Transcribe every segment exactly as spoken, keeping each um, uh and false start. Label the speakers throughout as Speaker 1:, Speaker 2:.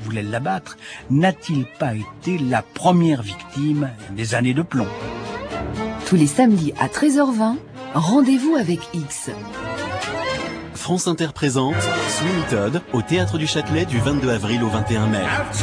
Speaker 1: voulait l'abattre, n'a-t-il pas été la première victime des années de plomb?
Speaker 2: Tous les samedis à treize heures vingt, rendez-vous avec X.
Speaker 3: France Inter présente Sweeney Todd au Théâtre du Châtelet du vingt-deux avril au vingt et un mai.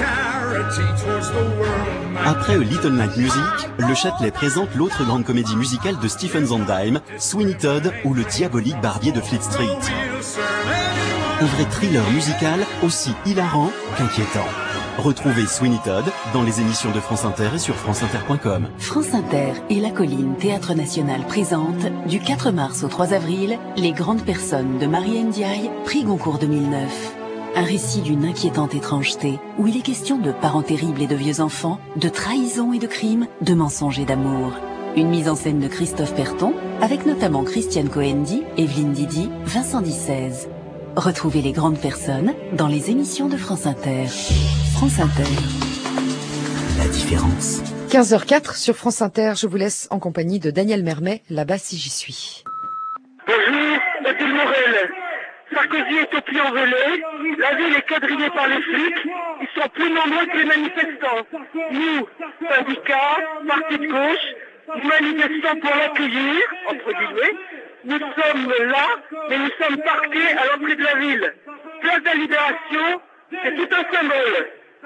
Speaker 3: Après A Little Night Music, le Châtelet présente l'autre grande comédie musicale de Stephen Sondheim, Sweeney Todd ou le diabolique barbier de Fleet Street. Un vrai thriller musical aussi hilarant qu'inquiétant. Retrouvez Sweeney Todd dans les émissions de France Inter et sur france inter point com.
Speaker 2: France Inter et La Colline Théâtre National présentent, du quatre mars au trois avril, Les Grandes Personnes de Marie Ndiaye, prix Goncourt deux mille neuf. Un récit d'une inquiétante étrangeté, où il est question de parents terribles et de vieux enfants, de trahison et de crimes, de mensonges et d'amour. Une mise en scène de Christophe Perton, avec notamment Christiane Coendi, Evelyne Didi, Vincent Dissèze. Retrouvez Les Grandes Personnes dans les émissions de France Inter. France Inter. La différence.
Speaker 4: quinze heures quatre sur France Inter, je vous laisse en compagnie de Daniel Mermet, là-bas si j'y suis.
Speaker 5: Bonjour, Odile Morel. Sarkozy est au puits en velay, la ville est quadrillée par les flics, ils sont plus nombreux que les manifestants. Nous, syndicats, partis de gauche, nous manifestons pour l'accueillir, entre guillemets. Nous sommes là, mais nous sommes parqués à l'entrée de la ville. Place de la Libération, c'est tout un symbole.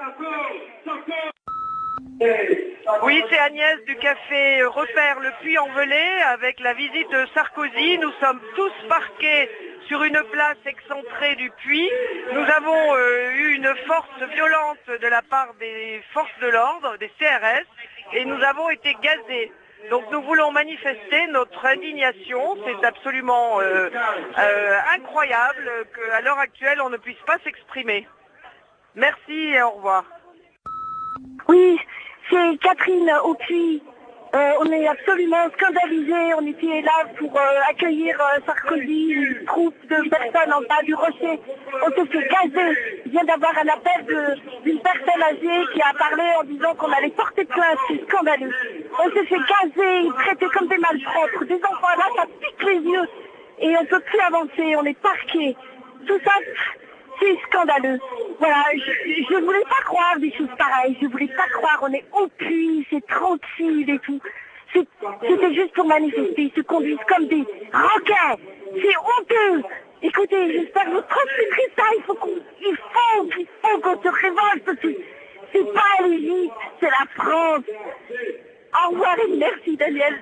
Speaker 6: Oui, c'est Agnès du café Repère le Puy-en-Velay avec la visite de Sarkozy. Nous sommes tous parqués sur une place excentrée du Puy. Nous avons euh, eu une force violente de la part des forces de l'ordre, des C R S, et nous avons été gazés. Donc nous voulons manifester notre indignation. C'est absolument euh, euh, incroyable qu'à l'heure actuelle on ne puisse pas s'exprimer. Merci et au revoir.
Speaker 7: Oui, c'est Catherine au Puy. Euh, on est absolument scandalisés. On était là pour euh, accueillir euh, Sarkozy, une troupe de personnes en bas du rocher. On s'est fait gazer. Il vient d'avoir un appel de, d'une personne âgée qui a parlé en disant qu'on allait porter plainte. C'est scandaleux. On s'est fait gazer, traités comme des malpropres. Des enfants là, ça pique les yeux. Et on ne peut plus avancer, on est parqués. Tout ça, c'est scandaleux. Voilà, je ne voulais pas croire des choses pareilles. Je ne voulais pas croire, on est au puits, c'est tranquille et tout. C'est, c'était juste pour manifester, ils se conduisent comme des requins. C'est honteux. Écoutez, j'espère que vous transmettrez ça. Il faut qu'on, il faut, il faut qu'on se révolte. C'est, c'est pas l'Égypte, c'est la France. Au revoir et merci Daniel.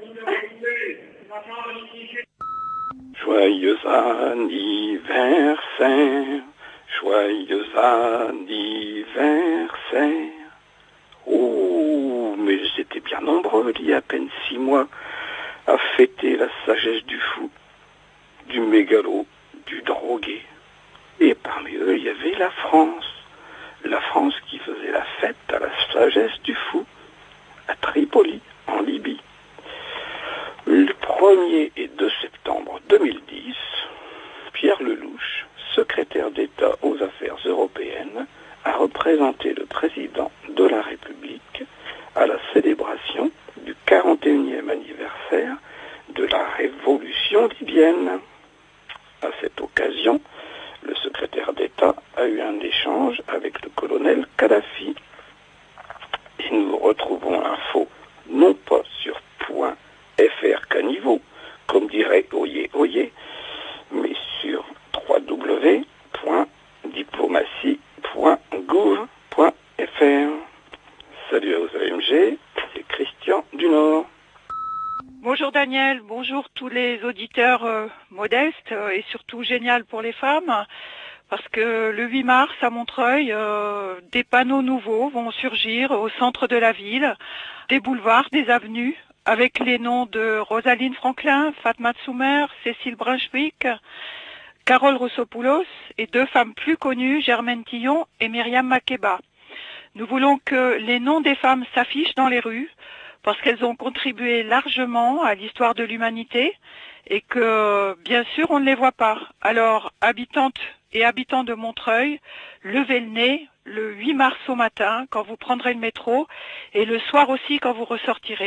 Speaker 8: Joyeux anniversaire, joyeux anniversaire. Oh, mais j'étais bien nombreux il y a à peine six mois à fêter la sagesse du fou, du mégalo, du drogué. Et parmi eux, il y avait la France. La France qui faisait la fête à la sagesse du fou, à Tripoli, en Libye. Le premier et deux septembre deux mille dix, Pierre Lelouch, secrétaire d'État aux Affaires européennes, a représenté le président de la République à la célébration du quarante et unième anniversaire de la révolution libyenne. À cette occasion, le secrétaire d'État a eu un échange avec le colonel Kadhafi. Et nous retrouvons l'info non pas sur point fr caniveau, comme dirait Oyez Oyez, mais sur w w w point diplomatie point gouv point f r. Salut aux A M G, c'est Christian du Nord.
Speaker 6: Bonjour Daniel, bonjour tous les auditeurs euh, modestes euh, et surtout génial pour les femmes, parce que le huit mars à Montreuil, euh, des panneaux nouveaux vont surgir au centre de la ville, des boulevards, des avenues, avec les noms de Rosaline Franklin, Fatma Tsoumer, Cécile Brunswick, Carole Rossopoulos et deux femmes plus connues, Germaine Tillon et Myriam Makeba. Nous voulons que les noms des femmes s'affichent dans les rues parce qu'elles ont contribué largement à l'histoire de l'humanité et que, bien sûr, on ne les voit pas. Alors, habitantes et habitants de Montreuil, levez le nez le huit mars au matin quand vous prendrez le métro et le soir aussi quand vous ressortirez.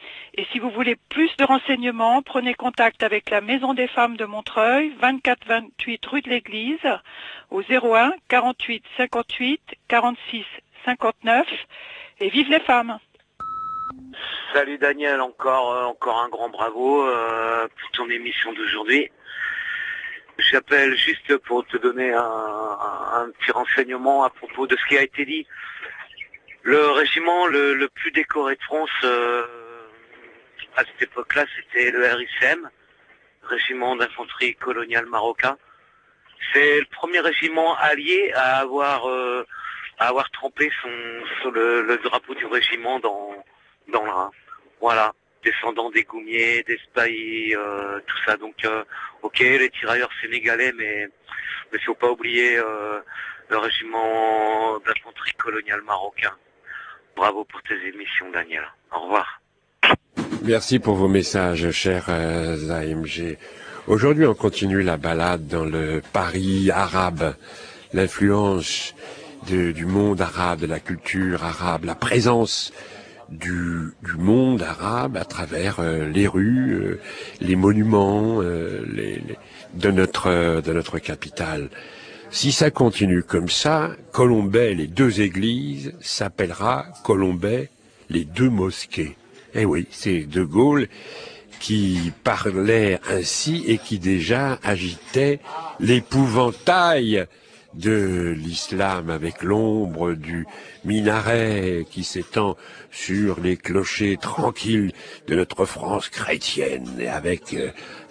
Speaker 6: Et si vous voulez plus de renseignements, prenez contact avec la Maison des Femmes de Montreuil, vingt-quatre vingt-huit rue de l'Église, au zéro un quarante-huit cinquante-huit quarante-six cinquante-neuf, et vive les femmes.
Speaker 9: Salut Daniel, encore, euh, encore un grand bravo euh, pour ton émission d'aujourd'hui. J'appelle juste pour te donner un, un, un petit renseignement à propos de ce qui a été dit. Le régiment le, le plus décoré de France, euh, à cette époque-là, c'était le R I C M, Régiment d'infanterie coloniale marocain. C'est le premier régiment allié à avoir, euh, à avoir trempé son, sur le, le drapeau du régiment dans, dans le Rhin. Voilà, descendant des Goumiers, des Spahis, euh, tout ça. Donc, euh, ok, les tirailleurs sénégalais, mais il ne faut pas oublier euh, le régiment d'infanterie coloniale marocain. Bravo pour tes émissions, Daniel. Au revoir.
Speaker 10: Merci pour vos messages, cher euh, Zaïm G. Aujourd'hui, on continue la balade dans le Paris arabe, l'influence de, du monde arabe, de la culture arabe, la présence du, du monde arabe à travers euh, les rues, euh, les monuments euh, les, les, de notre euh, de notre capitale. Si ça continue comme ça, Colombey, les deux églises, s'appellera Colombey, les deux mosquées. Eh oui, c'est De Gaulle qui parlait ainsi et qui déjà agitait l'épouvantail de l'islam avec l'ombre du minaret qui s'étend sur les clochers tranquilles de notre France chrétienne et avec euh,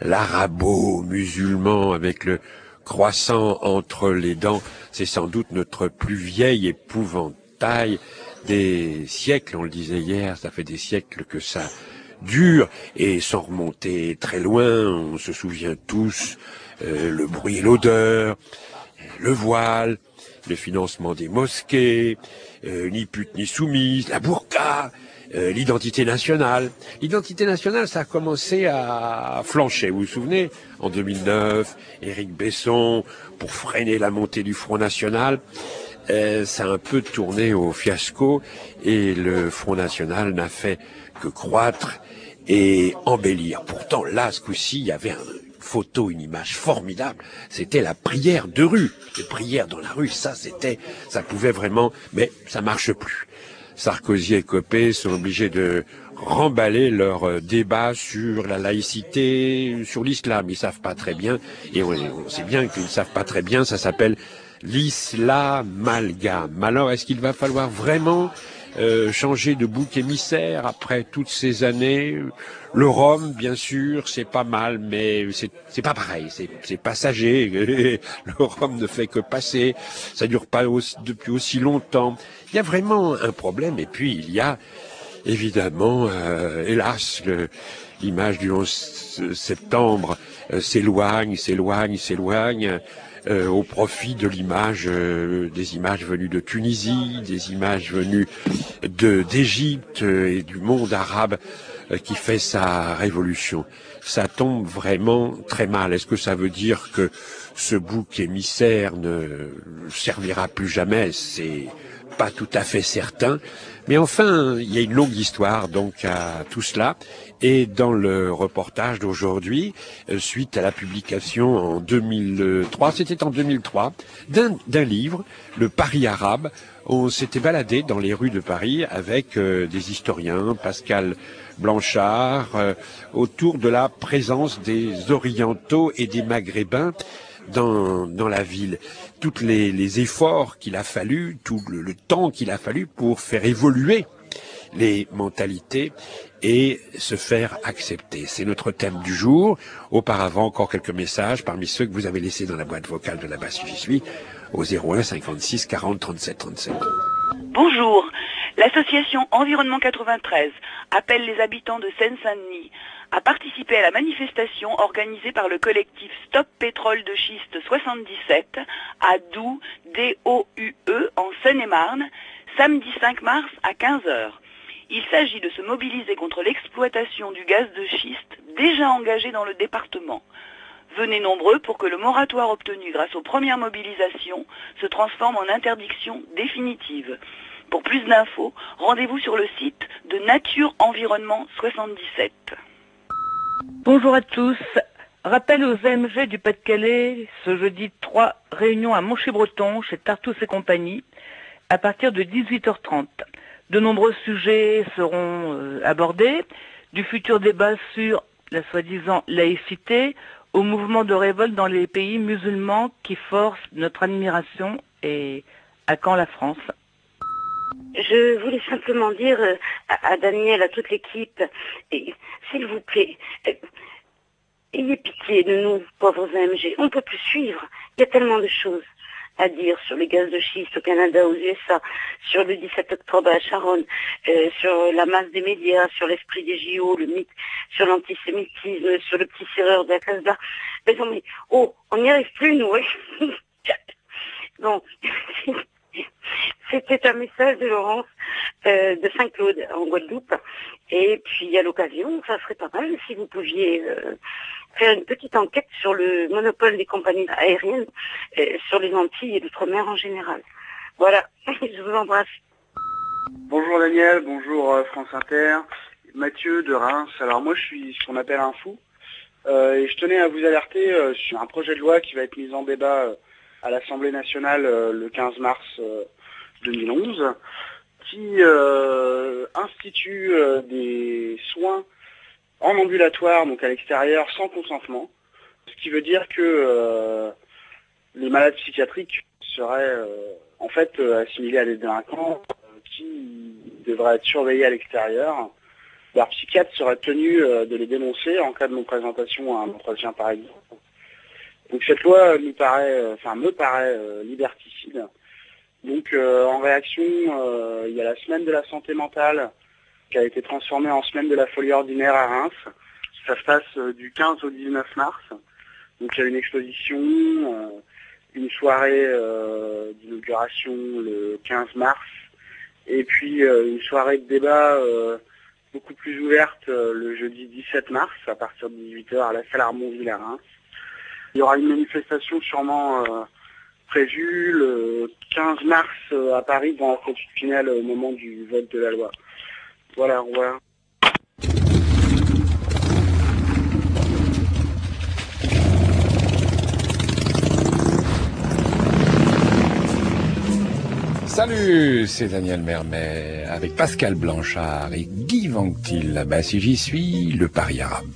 Speaker 10: l'arabo-musulman, avec le croissant entre les dents. C'est sans doute notre plus vieil épouvantail des siècles, on le disait hier, ça fait des siècles que ça dure, et sans remonter très loin, on se souvient tous, euh, le bruit et l'odeur, le voile, le financement des mosquées, euh, ni pute ni soumise, la burqa, euh, l'identité nationale. L'identité nationale, ça a commencé à flancher, vous vous souvenez, en deux mille neuf, Éric Besson, pour freiner la montée du Front National, euh, ça a un peu tourné au fiasco, et le Front National n'a fait que croître et embellir. Pourtant, là, ce coup-ci, il y avait un photo, une image formidable, c'était la prière de rue. Les prières dans la rue, ça c'était, ça pouvait vraiment, mais ça marche plus. Sarkozy et Copé sont obligés de remballer leur débat sur la laïcité, sur l'islam. Ils savent pas très bien, et on, on sait bien qu'ils ne savent pas très bien, ça s'appelle l'islamalgame. Alors, est-ce qu'il va falloir vraiment Euh, changer de bouc émissaire après toutes ces années? Le rhum, bien sûr, c'est pas mal, mais c'est c'est pas pareil, c'est c'est passager. Le rhum ne fait que passer, ça dure pas aussi, depuis aussi longtemps. Il y a vraiment un problème, et puis il y a évidemment, euh, hélas, le, l'image du onze septembre euh, s'éloigne, s'éloigne, s'éloigne. Euh, au profit de l'image, euh, des images venues de Tunisie, des images venues de d'Égypte euh, et du monde arabe euh, qui fait sa révolution. Ça tombe vraiment très mal. Est-ce que ça veut dire que ce bouc émissaire ne servira plus jamais? C'est pas tout à fait certain. Mais enfin, il y a une longue histoire donc à tout cela. Et dans le reportage d'aujourd'hui, euh, suite à la publication en deux mille trois, c'était en deux mille trois, d'un, d'un livre, Le Paris arabe, on s'était baladé dans les rues de Paris avec euh, des historiens, Pascal Blanchard, euh, autour de la présence des Orientaux et des Maghrébins dans, dans la ville. Tous les, les efforts qu'il a fallu, tout le, le temps qu'il a fallu pour faire évoluer les mentalités et se faire accepter. C'est notre thème du jour. Auparavant, encore quelques messages parmi ceux que vous avez laissés dans la boîte vocale de la basse j'y suis au zéro un cinquante-six quarante trente-sept trente-sept.
Speaker 11: Bonjour. L'association Environnement quatre-vingt-treize appelle les habitants de Seine-Saint-Denis à participer à la manifestation organisée par le collectif Stop Pétrole de Schiste soixante-dix-sept à Doue, D O U E, en Seine-et-Marne, samedi cinq mars à quinze heures. Il s'agit de se mobiliser contre l'exploitation du gaz de schiste déjà engagé dans le département. Venez nombreux pour que le moratoire obtenu grâce aux premières mobilisations se transforme en interdiction définitive. Pour plus d'infos, rendez-vous sur le site de Nature Environnement soixante-dix-sept.
Speaker 12: Bonjour à tous. Rappel aux A M G du Pas-de-Calais, ce jeudi trois, réunion à Monchy-Breton, chez Tartous et compagnie, à partir de dix-huit heures trente. De nombreux sujets seront euh, abordés, du futur débat sur la soi-disant laïcité, au mouvement de révolte dans les pays musulmans qui force notre admiration, et à quand la France?
Speaker 13: Je voulais simplement dire euh, à, à Daniel, à toute l'équipe, s'il vous plaît, euh, ayez pitié de nous, pauvres A M G. On ne peut plus suivre. Il y a tellement de choses à dire sur les gaz de schiste au Canada, aux U S A, sur le dix-sept octobre à Charonne, euh, sur la masse des médias, sur l'esprit des J O, le mythe, sur l'antisémitisme, sur le petit serreur de la classe bas. Mais non, mais, oh, on n'y arrive plus, nous, oui. Bon. C'était un message de Laurence euh, de Saint-Claude en Guadeloupe. Et puis à l'occasion, ça serait pas mal si vous pouviez euh, faire une petite enquête sur le monopole des compagnies aériennes, euh, sur les Antilles et l'outre-mer en général. Voilà, je vous embrasse.
Speaker 14: Bonjour Daniel, bonjour euh, France Inter, Mathieu de Reims. Alors moi je suis ce qu'on appelle un fou euh, et je tenais à vous alerter euh, sur un projet de loi qui va être mis en débat euh, à l'Assemblée nationale euh, le quinze mars euh, deux mille onze, qui euh, institue euh, des soins en ambulatoire, donc à l'extérieur, sans consentement, ce qui veut dire que euh, les malades psychiatriques seraient euh, en fait euh, assimilés à des délinquants euh, qui devraient être surveillés à l'extérieur. Leur psychiatre serait tenu euh, de les dénoncer en cas de non-présentation à un entretien par exemple. Donc cette loi nous paraît, enfin me paraît euh, liberticide. Donc euh, en réaction, euh, il y a la semaine de la santé mentale qui a été transformée en semaine de la folie ordinaire à Reims. Ça se passe euh, du quinze au dix-neuf mars. Donc il y a une exposition, euh, une soirée euh, d'inauguration le quinze mars, et puis euh, une soirée de débat euh, beaucoup plus ouverte euh, le jeudi dix-sept mars à partir de dix-huit heures à la salle Armonville à Reims. Il y aura une manifestation sûrement euh, prévue le quinze mars euh, à Paris dans la statue de Pinel au moment du vote de la loi. Voilà, voilà.
Speaker 15: Salut, c'est Daniel Mermet avec Pascal Blanchard et Guy Vanctil. Là-bas, si j'y suis, le Paris arabe.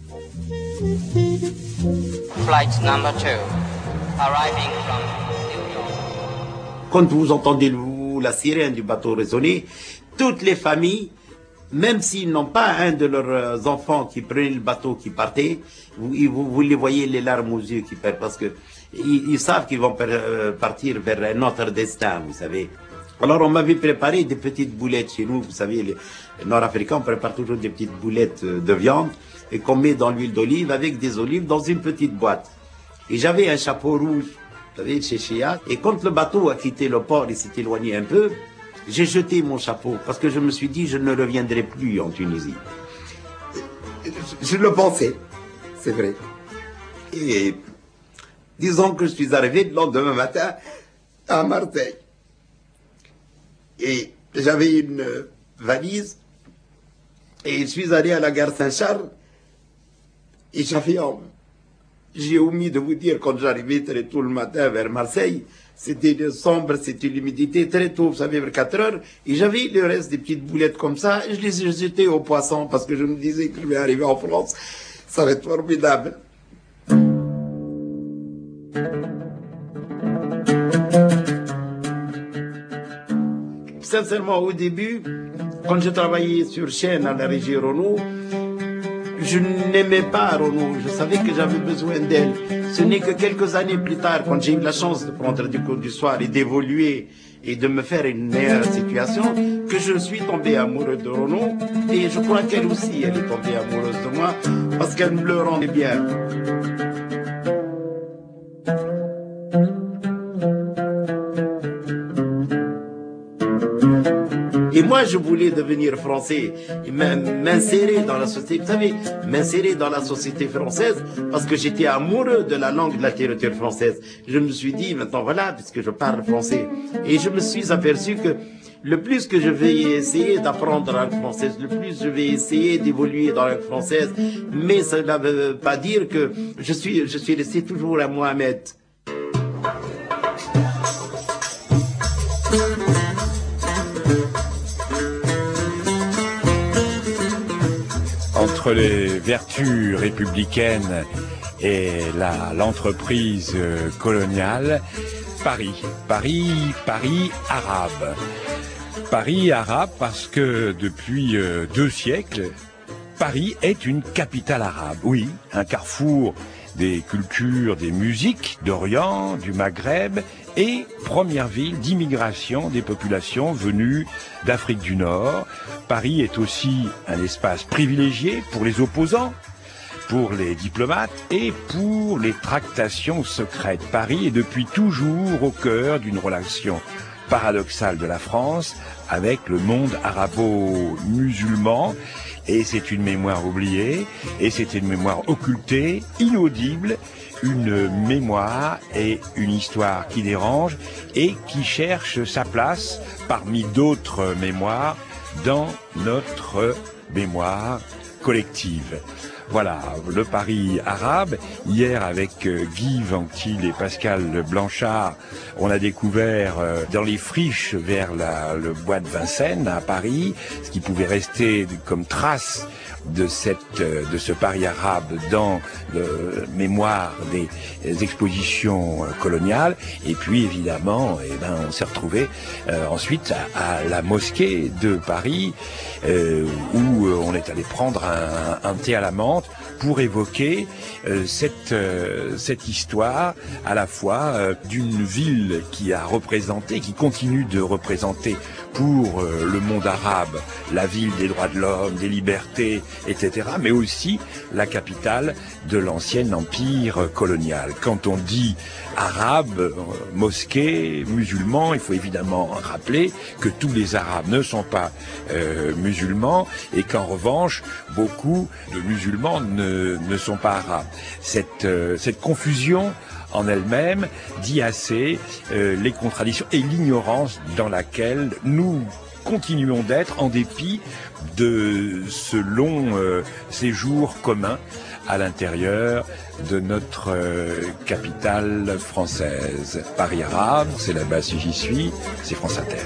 Speaker 16: Flight number two, arriving from New York.
Speaker 17: Quand vous entendez le, la sirène du bateau résonner, toutes les familles, même s'ils n'ont pas un de leurs enfants qui prenait le bateau, qui partait, vous, vous, vous les voyez les larmes aux yeux qui perdent, parce que ils, ils savent qu'ils vont partir vers un autre destin, vous savez. Alors on m'avait préparé des petites boulettes chez nous, vous savez, les Nord-Africains, on prépare toujours des petites boulettes de viande, et qu'on met dans l'huile d'olive avec des olives dans une petite boîte. Et j'avais un chapeau rouge, vous savez, chez Chia. Et quand le bateau a quitté le port et s'est éloigné un peu, j'ai jeté mon chapeau parce que je me suis dit je ne reviendrai plus en Tunisie. Je le pensais, c'est vrai. Et disons que je suis arrivé le lendemain matin à Marseille. Et j'avais une valise et je suis allé à la gare Saint-Charles. Et j'avais, j'ai omis de vous dire, quand j'arrivais très tôt le matin vers Marseille, c'était sombre, c'était l'humidité, très tôt, vous savez, vers quatre heures, et j'avais le reste des petites boulettes comme ça, et je les ai jetées aux poissons, parce que je me disais que je vais arriver en France, ça va être formidable. Sincèrement, au début, quand je travaillais sur chaîne à la régie Renault, je n'aimais pas Renault, je savais que j'avais besoin d'elle. Ce n'est que quelques années plus tard, quand j'ai eu la chance de prendre du cours du soir et d'évoluer et de me faire une meilleure situation, que je suis tombé amoureux de Renault. Et je crois qu'elle aussi, elle est tombée amoureuse de moi, parce qu'elle me le rendait bien. Et moi, je voulais devenir français, et m'insérer dans la société, vous savez, m'insérer dans la société française, parce que j'étais amoureux de la langue de la littérature française. Je me suis dit, maintenant voilà, puisque je parle français. Et je me suis aperçu que Le plus que je vais essayer d'apprendre la langue française, le plus je vais essayer d'évoluer dans la langue française, mais cela ne veut pas dire que je suis, je suis resté toujours à Mohamed.
Speaker 15: Entre les vertus républicaines et la, l'entreprise coloniale, Paris, Paris, Paris arabe. Paris arabe parce que depuis euh, deux siècles, Paris est une capitale arabe. Oui, un carrefour des cultures, des musiques d'Orient, du Maghreb et première ville d'immigration des populations venues d'Afrique du Nord. Paris est aussi un espace privilégié pour les opposants, pour les diplomates et pour les tractations secrètes. Paris est depuis toujours au cœur d'une relation paradoxale de la France avec le monde arabo-musulman. Et c'est une mémoire oubliée, et c'est une mémoire occultée, inaudible, une mémoire et une histoire qui dérange et qui cherche sa place parmi d'autres mémoires dans notre mémoire collective. Voilà, le Paris arabe. Hier, avec Guy Vanctil et Pascal Blanchard, on a découvert dans les friches vers la, le bois de Vincennes, à Paris, ce qui pouvait rester comme trace de cette, de ce Paris arabe dans la mémoire des expositions coloniales. Et puis, évidemment, eh ben, on s'est retrouvé euh, ensuite à, à la mosquée de Paris, euh, où on est allé prendre un, un thé à la menthe pour évoquer euh, cette, euh, cette histoire à la fois euh, d'une ville qui a représenté, qui continue de représenter pour euh, le monde arabe la ville des droits de l'homme, des libertés, et cetera, mais aussi la capitale de l'ancien empire colonial. Quand on dit arabe, euh, mosquée, musulman, il faut évidemment rappeler que tous les arabes ne sont pas euh, musulmans et qu'en revanche, beaucoup de musulmans ne, ne sont pas arabes. Cette, euh, cette confusion en elle-même dit assez euh, les contradictions et l'ignorance dans laquelle nous continuons d'être en dépit de ce long euh, séjour commun à l'intérieur de notre euh, capitale française. Paris arabe, c'est là-bas si j'y suis, c'est France Inter.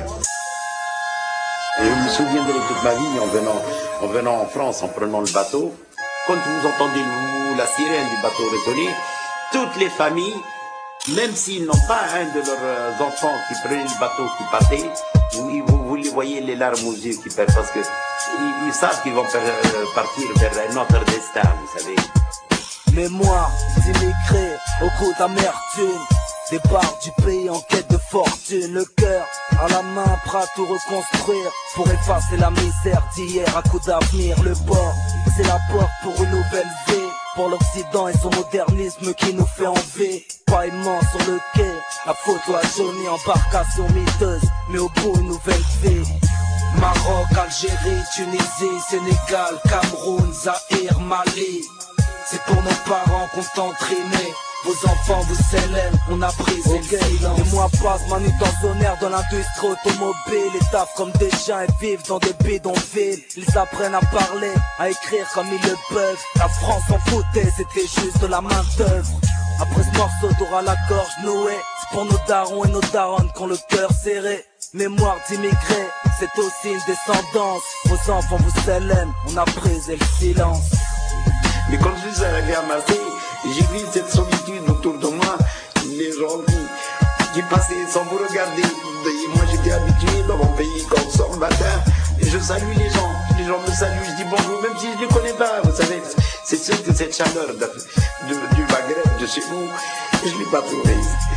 Speaker 17: Et je me souviendrai toute ma vie en venant, en venant en France, en prenant le bateau, quand vous entendez le, la sirène du bateau résonner, toutes les familles, même s'ils n'ont pas un de leurs enfants qui prenait le bateau, qui partait, vous, vous, vous les voyez les larmes aux yeux qui perdent, parce que ils, ils savent qu'ils vont partir vers un autre destin, vous savez.
Speaker 18: Mémoire d'immigrés au goût d'amertume, départ du pays en quête de fortune, le cœur à la main, prêt à tout reconstruire pour effacer la misère d'hier à coup d'avenir. Le port, c'est la porte pour une nouvelle vie, pour l'Occident et son modernisme qui nous fait envie. Paillement sur le quai, la photo à Johnny, embarcation miteuse, mais au bout une nouvelle vie. Maroc, Algérie, Tunisie, Sénégal, Cameroun, Zaïre, Mali. C'est pour nos parents qu'on tente trimé. Vos enfants vous s'élèvent, on a brisé okay. le silence. Les mois passent, manutentionnaires dans l'industrie automobile. Ils taffent comme des chiens et vivent dans des bidonvilles. Ils apprennent à parler, à écrire comme ils le peuvent. La France en foutait, c'était juste de la main d'œuvre. Après ce morceau t'auras la gorge nouée. C'est pour nos darons et nos daronnes qu'on le cœur serré. Mémoire d'immigrés, c'est aussi une descendance. Vos enfants vous s'élèvent, on a brisé le silence.
Speaker 17: Mais quand je suis arrivé à Marseille, j'ai vu cette solitude autour de moi, les gens qui, qui passaient sans vous regarder. Et moi j'étais habitué dans mon pays quand on sort le matin, et je salue les gens, les gens me saluent, je dis bonjour, même si je ne les connais pas, vous savez. C'est sûr que cette chaleur de, de, du Maghreb, de chez nous, je ne l'ai pas trouvée.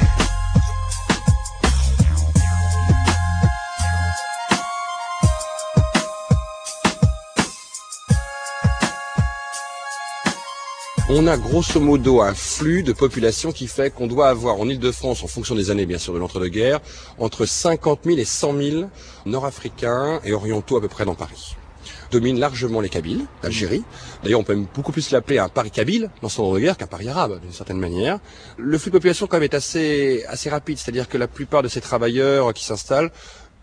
Speaker 19: On a grosso modo un flux de population qui fait qu'on doit avoir en Ile-de-France, en fonction des années bien sûr de l'entre-deux-guerres, entre cinquante mille et cent mille nord-africains et orientaux à peu près dans Paris. Domine largement les Kabyles, d'Algérie. D'ailleurs, on peut même beaucoup plus l'appeler un Paris kabyle dans son entre-deux-guerres qu'un Paris arabe, d'une certaine manière. Le flux de population quand même est assez, assez rapide, c'est-à-dire que la plupart de ces travailleurs qui s'installent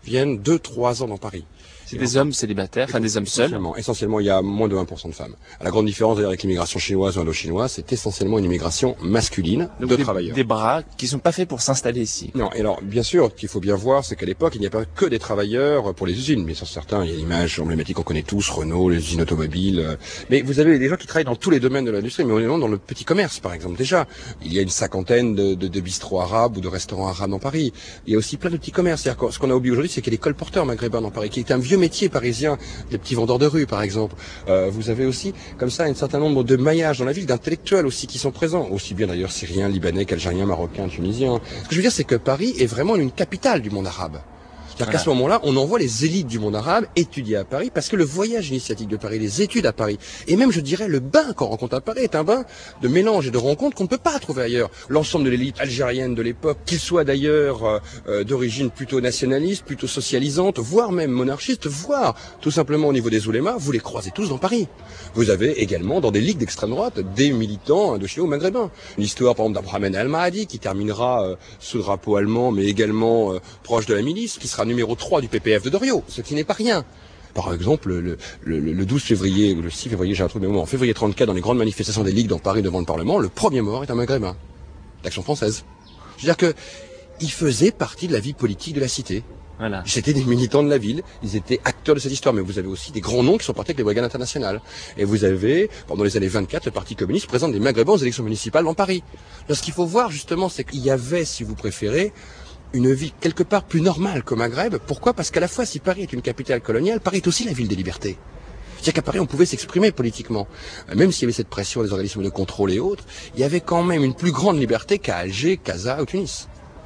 Speaker 19: viennent deux, trois ans dans Paris.
Speaker 20: C'est des hommes célibataires, enfin des hommes seuls.
Speaker 19: Essentiellement, essentiellement, il y a moins de un pour cent de femmes. À la grande différence d'ailleurs avec l'immigration chinoise ou indo-chinoise, c'est essentiellement une immigration masculine
Speaker 20: Donc
Speaker 19: de
Speaker 20: des,
Speaker 19: travailleurs.
Speaker 20: Des bras qui sont pas faits pour s'installer ici.
Speaker 19: Non, et alors bien sûr, qu'il faut bien voir, c'est qu'à l'époque, il n'y a pas que des travailleurs pour les usines. Mais sur certains, il y a l'image emblématique qu'on connaît tous, Renault, les usines automobiles. Mais vous avez des gens qui travaillent dans tous les domaines de l'industrie, mais également dans le petit commerce, par exemple. Déjà, il y a une cinquantaine de, de, de bistrots arabes ou de restaurants arabes dans Paris. Il y a aussi plein de petits commerces. C'est-à-dire que ce qu'on a oublié aujourd'hui, c'est qu'il y a les colporteurs maghrébins dans Paris, qui est un vieux métier parisien. Des petits vendeurs de rue, par exemple. Euh, vous avez aussi, comme ça, un certain nombre de maillages dans la ville, d'intellectuels aussi qui sont présents. Aussi bien d'ailleurs syriens, libanais, qu'algériens, marocains, tunisiens. Ce que je veux dire, c'est que Paris est vraiment une capitale du monde arabe. C'est-à-dire qu'à ce moment-là, on envoie les élites du monde arabe étudier à Paris, parce que le voyage initiatique de Paris, les études à Paris, et même, je dirais, le bain qu'on rencontre à Paris est un bain de mélange et de rencontres qu'on ne peut pas trouver ailleurs. L'ensemble de l'élite algérienne de l'époque, qu'il soit d'ailleurs euh, euh, d'origine plutôt nationaliste, plutôt socialisante, voire même monarchiste, voire tout simplement au niveau des oulémas, vous les croisez tous dans Paris. Vous avez également, dans des ligues d'extrême droite, des militants de chez nous maghrébins. Une histoire, par exemple, d'Abraham Al-Mahdi, qui terminera euh, sous le drapeau allemand, mais également euh, proche de la milice, qui sera numéro trois du P P F de Doriot, ce qui n'est pas rien. Par exemple, le, le, le douze février, ou le six février, j'ai un truc de moment, en février trente-quatre, dans les grandes manifestations des ligues dans Paris devant le Parlement, le premier mort est un maghrébin, d'Action française. Je veux dire que, il faisait partie de la vie politique de la cité.
Speaker 20: Voilà.
Speaker 19: C'était des militants de la ville, ils étaient acteurs de cette histoire, mais vous avez aussi des grands noms qui sont partis avec les brigades internationales. Et vous avez, pendant les années vingt-quatre, le Parti communiste présente des maghrébins aux élections municipales dans Paris. Alors, ce qu'il faut voir, justement, c'est qu'il y avait, si vous préférez, une vie quelque part plus normale qu'au Maghreb. Pourquoi? Parce qu'à la fois, si Paris est une capitale coloniale, Paris est aussi la ville des libertés. C'est-à-dire qu'à Paris, on pouvait s'exprimer politiquement. Même s'il y avait cette pression des organismes de contrôle et autres, il y avait quand même une plus grande liberté qu'à Alger, Casa ou Tunis.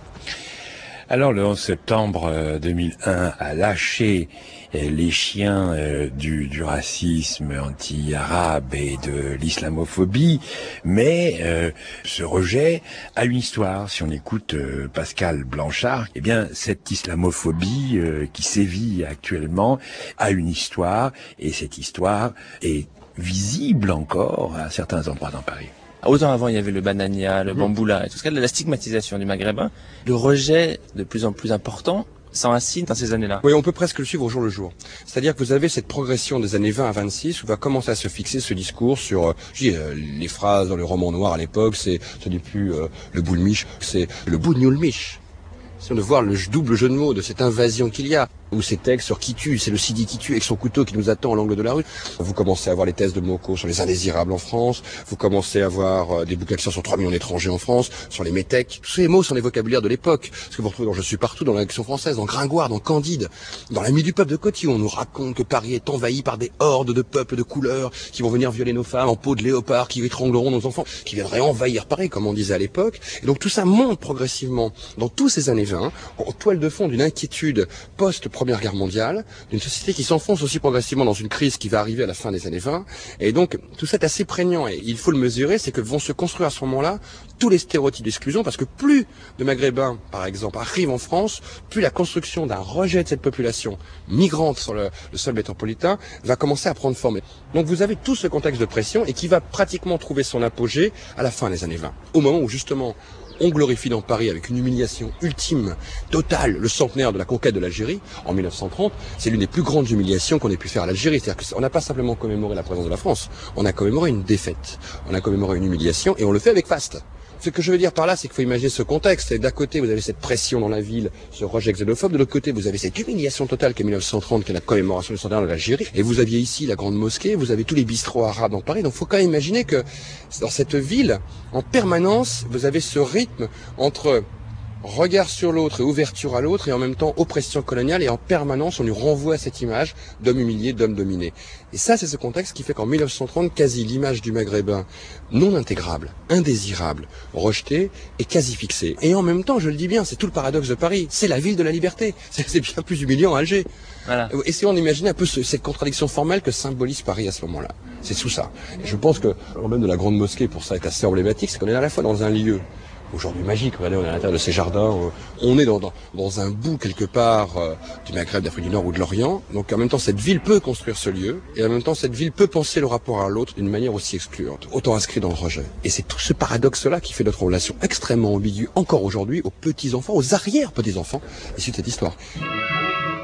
Speaker 15: Alors, le onze septembre deux mille un a lâché les chiens du, du racisme anti-arabe et de l'islamophobie, mais euh, ce rejet a une histoire. Si on écoute euh, Pascal Blanchard, eh bien, cette islamophobie euh, qui sévit actuellement a une histoire, et cette histoire est visible encore à certains endroits dans Paris.
Speaker 20: Autant avant, il y avait le banania, le bamboula et tout ça, la stigmatisation du maghrébin, le rejet de plus en plus important s'enracine dans ces années-là.
Speaker 19: Oui, on peut presque le suivre au jour le jour. C'est-à-dire que vous avez cette progression des années vingt à vingt-six où va commencer à se fixer ce discours sur, euh, je dis, euh, les phrases dans le roman noir à l'époque, c'est, ce n'est plus euh, le boulmiche, c'est le bougnoulmiche. C'est de voir le double jeu de mots de cette invasion qu'il y a. Ou ces textes sur qui tue, c'est le Sidi qui tue avec son couteau qui nous attend à l'angle de la rue. Vous commencez à avoir les thèses de Moko sur les indésirables en France, vous commencez à avoir euh, des bouquins sur trois millions d'étrangers en France, sur les métèques. Tous ces mots sont les vocabulaires de l'époque. Ce que vous retrouvez dans Je suis partout, dans l'Action française, dans Gringoire, dans Candide, dans l'Ami du peuple de Coty, où on nous raconte que Paris est envahi par des hordes de peuples de couleurs qui vont venir violer nos femmes en peau de léopard, qui étrangleront nos enfants, qui viendraient envahir Paris, comme on disait à l'époque. Et donc tout ça monte progressivement dans tous ces années vingt, en toile de fond d'une inquiétude post-Première Guerre mondiale, d'une société qui s'enfonce aussi progressivement dans une crise qui va arriver à la fin des années vingt. Et donc, tout ça est assez prégnant. Et il faut le mesurer, c'est que vont se construire à ce moment-là tous les stéréotypes d'exclusion, parce que plus de Maghrébins, par exemple, arrivent en France, plus la construction d'un rejet de cette population migrante sur le, le sol métropolitain va commencer à prendre forme. Donc vous avez tout ce contexte de pression et qui va pratiquement trouver son apogée à la fin des années vingt. Au moment où, justement, on glorifie dans Paris avec une humiliation ultime, totale, le centenaire de la conquête de l'Algérie en mille neuf cent trente. C'est l'une des plus grandes humiliations qu'on ait pu faire à l'Algérie. C'est-à-dire qu'on n'a pas simplement commémoré la présence de la France, on a commémoré une défaite, on a commémoré une humiliation et on le fait avec faste. Ce que je veux dire par là, c'est qu'il faut imaginer ce contexte. Et d'un côté, vous avez cette pression dans la ville, ce rejet xénophobe. De l'autre côté, vous avez cette humiliation totale qu'est mille neuf cent trente, qui est la commémoration du centenaire de l'Algérie. Et vous aviez ici la grande mosquée, vous avez tous les bistrots arabes dans Paris. Donc il faut quand même imaginer que dans cette ville, en permanence, vous avez ce rythme entre regard sur l'autre et ouverture à l'autre, et en même temps oppression coloniale, et en permanence on lui renvoie à cette image d'homme humilié, d'homme dominé. Et ça, c'est ce contexte qui fait qu'en mille neuf cent trente, quasi l'image du maghrébin non intégrable, indésirable, rejetée, est quasi fixée. Et en même temps, je le dis bien, c'est tout le paradoxe de Paris, c'est la ville de la liberté, c'est bien plus humiliant à Alger. Voilà. Essayons d'imaginer un peu ce, cette contradiction formelle que symbolise Paris à ce moment-là. C'est sous ça. Et je pense que le même de la grande mosquée, pour ça, est assez emblématique, c'est qu'on est à la fois dans un lieu aujourd'hui magique, regardez, on est à l'intérieur de ces jardins, on est dans, dans, dans un bout quelque part euh, du Maghreb, d'Afrique du Nord ou de l'Orient, donc en même temps cette ville peut construire ce lieu, et en même temps cette ville peut penser le rapport à l'autre d'une manière aussi excluante, autant inscrit dans le rejet. Et c'est tout ce paradoxe-là qui fait notre relation extrêmement ambiguë encore aujourd'hui aux petits-enfants, aux arrière-petits-enfants, issus de cette histoire.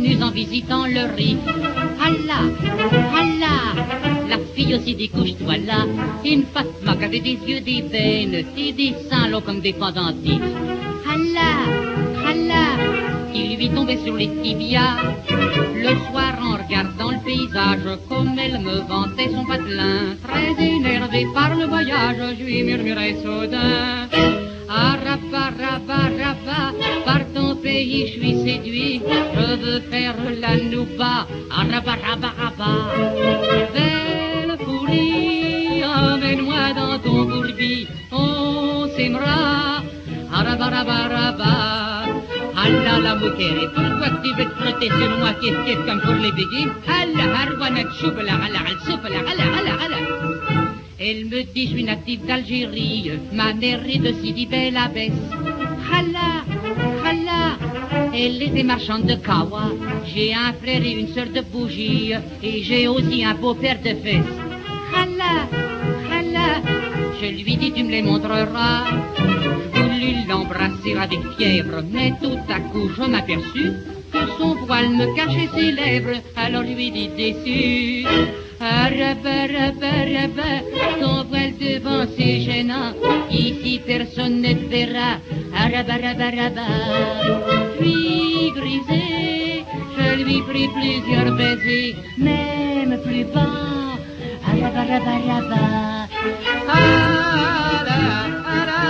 Speaker 21: s'amuse en visitant le Rif. Allah, Allah, la fille aussi des couches, voilà. Une Fatma qui avait des yeux d'ébène et des seins longs comme des pendentifs. Allah, Allah, qui lui tombait sur les tibias. Le soir en regardant le paysage, comme elle me vantait son patelin, très énervé par le voyage, je lui murmurais soudain. Araba, raba, raba, par ton pays je suis séduit, je veux faire la nouba. Araba, raba, raba, belle folie, emmène-moi dans ton bourbi, on s'aimera. Araba, raba, raba, Allah la moquette, pourquoi tu veux te frotter sur moi, qu'est-ce qu'est-ce comme pour les béguines? Allah, harwana, tchoubla, Allah, al-soufla, Allah, Allah, Allah. Elle me dit, je suis native d'Algérie, ma mère est de Sidi Bel Abbès. Khala, Khala, elle était marchande de kawa. J'ai un frère et une sœur de bougie, et j'ai aussi un beau-père de fesses. Khala, Khala, je lui dis, tu me les montreras. Je voulus l'embrasser avec fièvre, mais tout à coup je m'aperçus que son voile me cachait ses lèvres, alors je lui dis déçu. Araba, raba, raba, ton voile devant c'est gênant, ici personne ne te verra. Araba, raba, raba, puis grisé, je lui pris plusieurs baisers, même plus bas. Araba, raba, raba, ala, ala.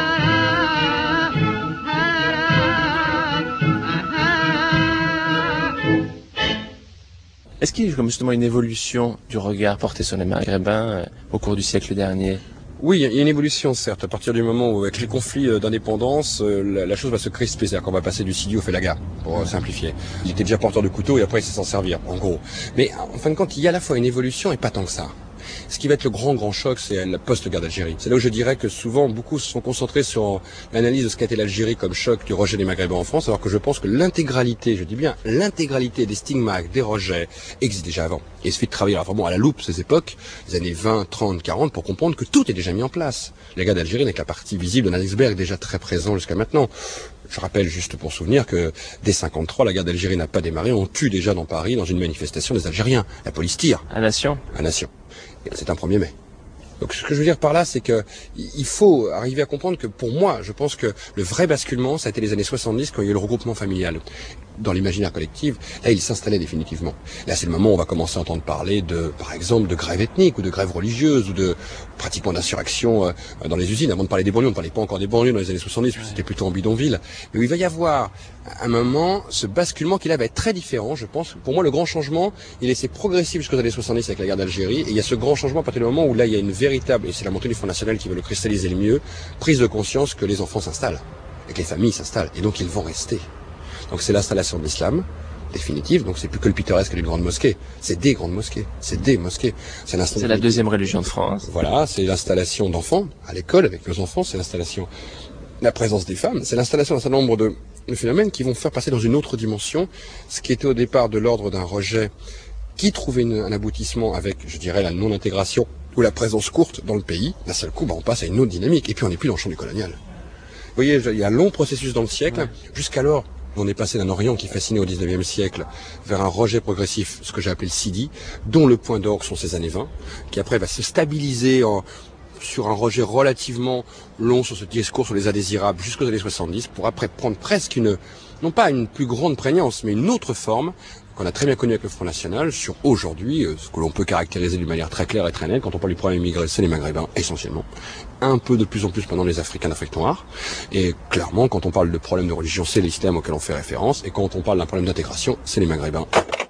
Speaker 20: Est-ce qu'il y a eu justement une évolution du regard porté sur les Maghrébins euh, au cours du siècle dernier?
Speaker 19: Oui, il y a une évolution, certes. À partir du moment où, avec les conflits d'indépendance, euh, la, la chose va se crisper. C'est-à-dire qu'on va passer du Sidi au Félaga, pour euh, simplifier. Il était déjà porteur de couteau et après il sait s'en servir, en gros. Mais en fin de compte, il y a à la fois une évolution et pas tant que ça. Ce qui va être le grand, grand choc, c'est la post-guerre d'Algérie. C'est là où je dirais que souvent, beaucoup se sont concentrés sur l'analyse de ce qu'a été l'Algérie comme choc du rejet des Maghrébins en France, alors que je pense que l'intégralité, je dis bien l'intégralité des stigmates, des rejets, existe déjà avant. Et il suffit de travailler alors, vraiment à la loupe ces époques, les années vingt, trente, quarante, pour comprendre que tout est déjà mis en place. La guerre d'Algérie n'est que la partie visible d'un iceberg déjà très présent jusqu'à maintenant. Je rappelle juste pour souvenir que dès cinquante-trois, la guerre d'Algérie n'a pas démarré, on tue déjà dans Paris, dans une manifestation des Algériens. La police tire.
Speaker 20: À Nation.
Speaker 19: À Nation. C'est un premier mai. Donc ce que je veux dire par là, c'est que il faut arriver à comprendre que pour moi, je pense que le vrai basculement, ça a été les années soixante-dix quand il y a eu le regroupement familial. Dans l'imaginaire collectif, là il s'installait définitivement. Là c'est le moment où on va commencer à entendre parler de, par exemple, de grève ethnique ou de grève religieuse ou de pratiquement d'insurrection euh, dans les usines. Avant de parler des banlieues, on ne parlait pas encore des banlieues dans les années soixante-dix, parce que c'était plutôt en bidonville. Mais où il va y avoir un moment, ce basculement qui là va être très différent, je pense. Pour moi, le grand changement, il est c'est progressif jusqu'aux années soixante-dix avec la guerre d'Algérie. Et il y a ce grand changement à partir du moment où là il y a une véritable, et c'est la montée du Front National qui veut le cristalliser le mieux, prise de conscience que les enfants s'installent et que les familles s'installent. Et donc ils vont rester. Donc c'est l'installation de l'islam définitive, donc c'est plus que le pittoresque d'une grande mosquée, c'est des grandes mosquées, c'est des mosquées. C'est,
Speaker 20: c'est la deuxième religion de France.
Speaker 19: Voilà, c'est l'installation d'enfants à l'école avec nos enfants, c'est l'installation, la présence des femmes, c'est l'installation d'un certain nombre de, de phénomènes qui vont faire passer dans une autre dimension, ce qui était au départ de l'ordre d'un rejet qui trouvait une, un aboutissement avec, je dirais, la non-intégration ou la présence courte dans le pays. D'un seul coup, bah, on passe à une autre dynamique et puis on n'est plus dans le champ du colonial. Vous voyez, il y a un long processus dans le siècle, ouais. Jusqu'alors, on est passé d'un Orient qui fascinait au dix-neuvième siècle vers un rejet progressif, ce que j'ai appelé le Sidi, dont le point d'orgue sont ces années vingt, qui après va se stabiliser en, sur un rejet relativement long sur ce discours sur les indésirables jusqu'aux années soixante-dix, pour après prendre presque une, non pas une plus grande prégnance, mais une autre forme qu'on a très bien connue avec le Front National sur aujourd'hui, ce que l'on peut caractériser d'une manière très claire et très nette. Quand on parle du problème immigré, c'est les Maghrébins essentiellement. Un peu de plus en plus maintenant les Africains d'Afrique noire. Et clairement, quand on parle de problème de religion, c'est l'islam auquel on fait référence. Et quand on parle d'un problème d'intégration, c'est les Maghrébins.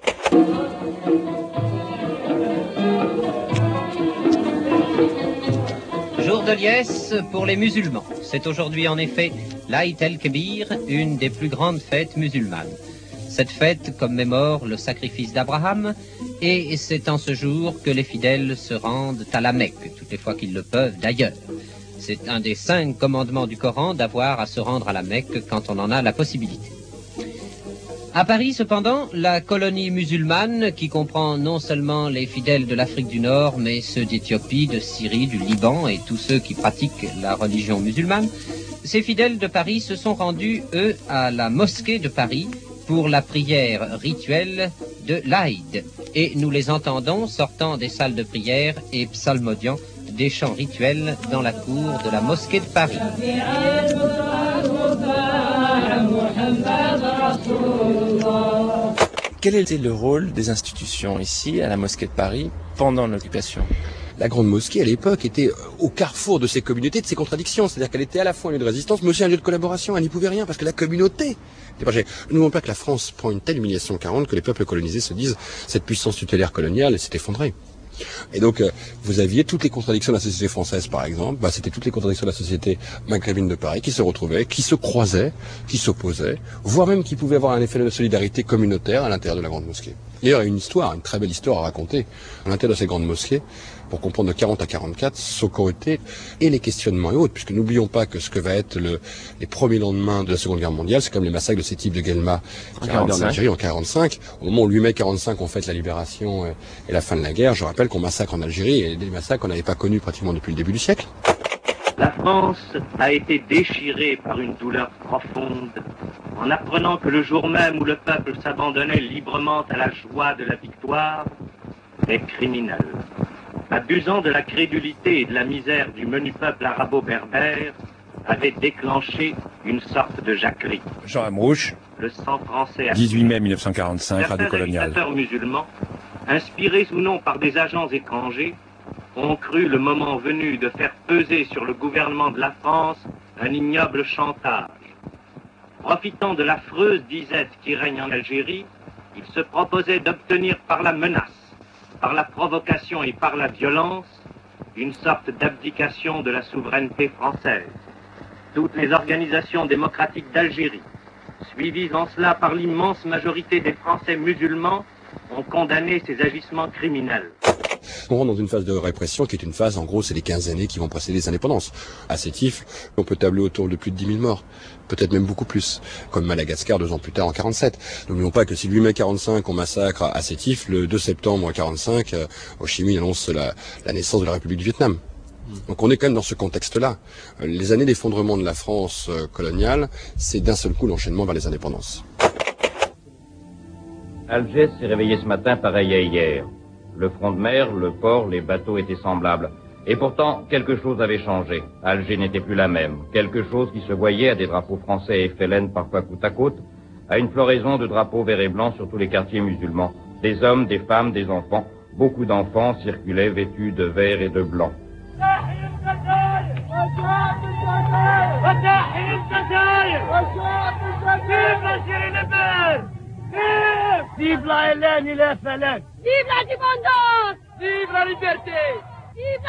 Speaker 22: Jour de liesse pour les musulmans. C'est aujourd'hui en effet l'Aïd el-Kébir, une des plus grandes fêtes musulmanes. Cette fête commémore le sacrifice d'Abraham et c'est en ce jour que les fidèles se rendent à la Mecque, toutes les fois qu'ils le peuvent d'ailleurs. C'est un des cinq commandements du Coran d'avoir à se rendre à la Mecque quand on en a la possibilité. À Paris, cependant, la colonie musulmane, qui comprend non seulement les fidèles de l'Afrique du Nord, mais ceux d'Éthiopie, de Syrie, du Liban et tous ceux qui pratiquent la religion musulmane, ces fidèles de Paris se sont rendus, eux, à la mosquée de Paris, pour la prière rituelle de l'Aïd. Et nous les entendons sortant des salles de prière et psalmodiant des chants rituels dans la cour de la mosquée de Paris.
Speaker 20: Quel était le rôle des institutions ici, à la mosquée de Paris, pendant l'occupation ?
Speaker 19: La grande mosquée, à l'époque, était au carrefour de ces communautés, de ces contradictions. C'est-à-dire qu'elle était à la fois un lieu de résistance, mais aussi un lieu de collaboration. Elle n'y pouvait rien, parce que la communauté n'était pas gérée. N'oublions pas que la France prend une telle humiliation en quarante que les peuples colonisés se disent cette puissance tutélaire coloniale s'est effondrée. Et donc, euh, vous aviez toutes les contradictions de la société française, par exemple. Bah, c'était toutes les contradictions de la société maghrébine de Paris qui se retrouvaient, qui se croisaient, qui s'opposaient, voire même qui pouvaient avoir un effet de solidarité communautaire à l'intérieur de la grande mosquée. D'ailleurs, il y a une histoire, une très belle histoire à raconter à l'intérieur de ces grandes mosquées, pour comprendre de quarante à quarante-quatre, Sokorité et les questionnements et autres, puisque n'oublions pas que ce que va être le, les premiers lendemains de la Seconde Guerre mondiale, c'est comme les massacres de ces types de Guelma qui arrivent en Algérie en quarante-cinq. Au moment où le huit mai quarante-cinq, on fête la libération et, et la fin de la guerre, je rappelle qu'on massacre en Algérie, et des massacres qu'on n'avait pas connus pratiquement depuis le début du siècle.
Speaker 1: La France a été déchirée par une douleur profonde en apprenant que le jour même où le peuple s'abandonnait librement à la joie de la victoire, des criminels, abusant de la crédulité et de la misère du menu peuple arabo-berbère, avaient déclenché une sorte de jacquerie.
Speaker 15: Jean Amrouche,
Speaker 1: le sang français,
Speaker 15: dix-huit mai mille neuf cent quarante-cinq, Radio Coloniale.
Speaker 1: Certains agittateurs musulmans, inspirés ou non par des agents étrangers, ont cru le moment venu de faire peser sur le gouvernement de la France un ignoble chantage. Profitant de l'affreuse disette qui règne en Algérie, ils se proposaient d'obtenir par la menace, par la provocation et par la violence, une sorte d'abdication de la souveraineté française. Toutes les organisations démocratiques d'Algérie, suivies en cela par l'immense majorité des Français musulmans, ont condamné ces agissements criminels.
Speaker 19: On rentre dans une phase de répression qui est une phase, en gros, c'est les quinze années qui vont précéder les indépendances. À Sétif, on peut tabler autour de plus de dix mille morts, peut-être même beaucoup plus, comme Madagascar deux ans plus tard en quarante-sept. N'oublions pas que si le huit mai quarante-cinq on massacre à Sétif, le deux septembre quarante-cinq, euh, Ho Chi Minh annonce la, la naissance de la République du Vietnam. Donc on est quand même dans ce contexte-là. Les années d'effondrement de la France euh, coloniale, c'est d'un seul coup l'enchaînement vers les indépendances.
Speaker 3: Alger s'est réveillé ce matin pareil à hier. Le front de mer, le port, les bateaux étaient semblables. Et pourtant, quelque chose avait changé. Alger n'était plus la même. Quelque chose qui se voyait à des drapeaux français et F L N parfois côte à côte, à une floraison de drapeaux verts et blancs sur tous les quartiers musulmans. Des hommes, des femmes, des enfants. Beaucoup d'enfants circulaient vêtus de vert et de blanc.
Speaker 5: Vive la Hélène et la F L N! Vive l'indépendance! Vive la liberté! Vive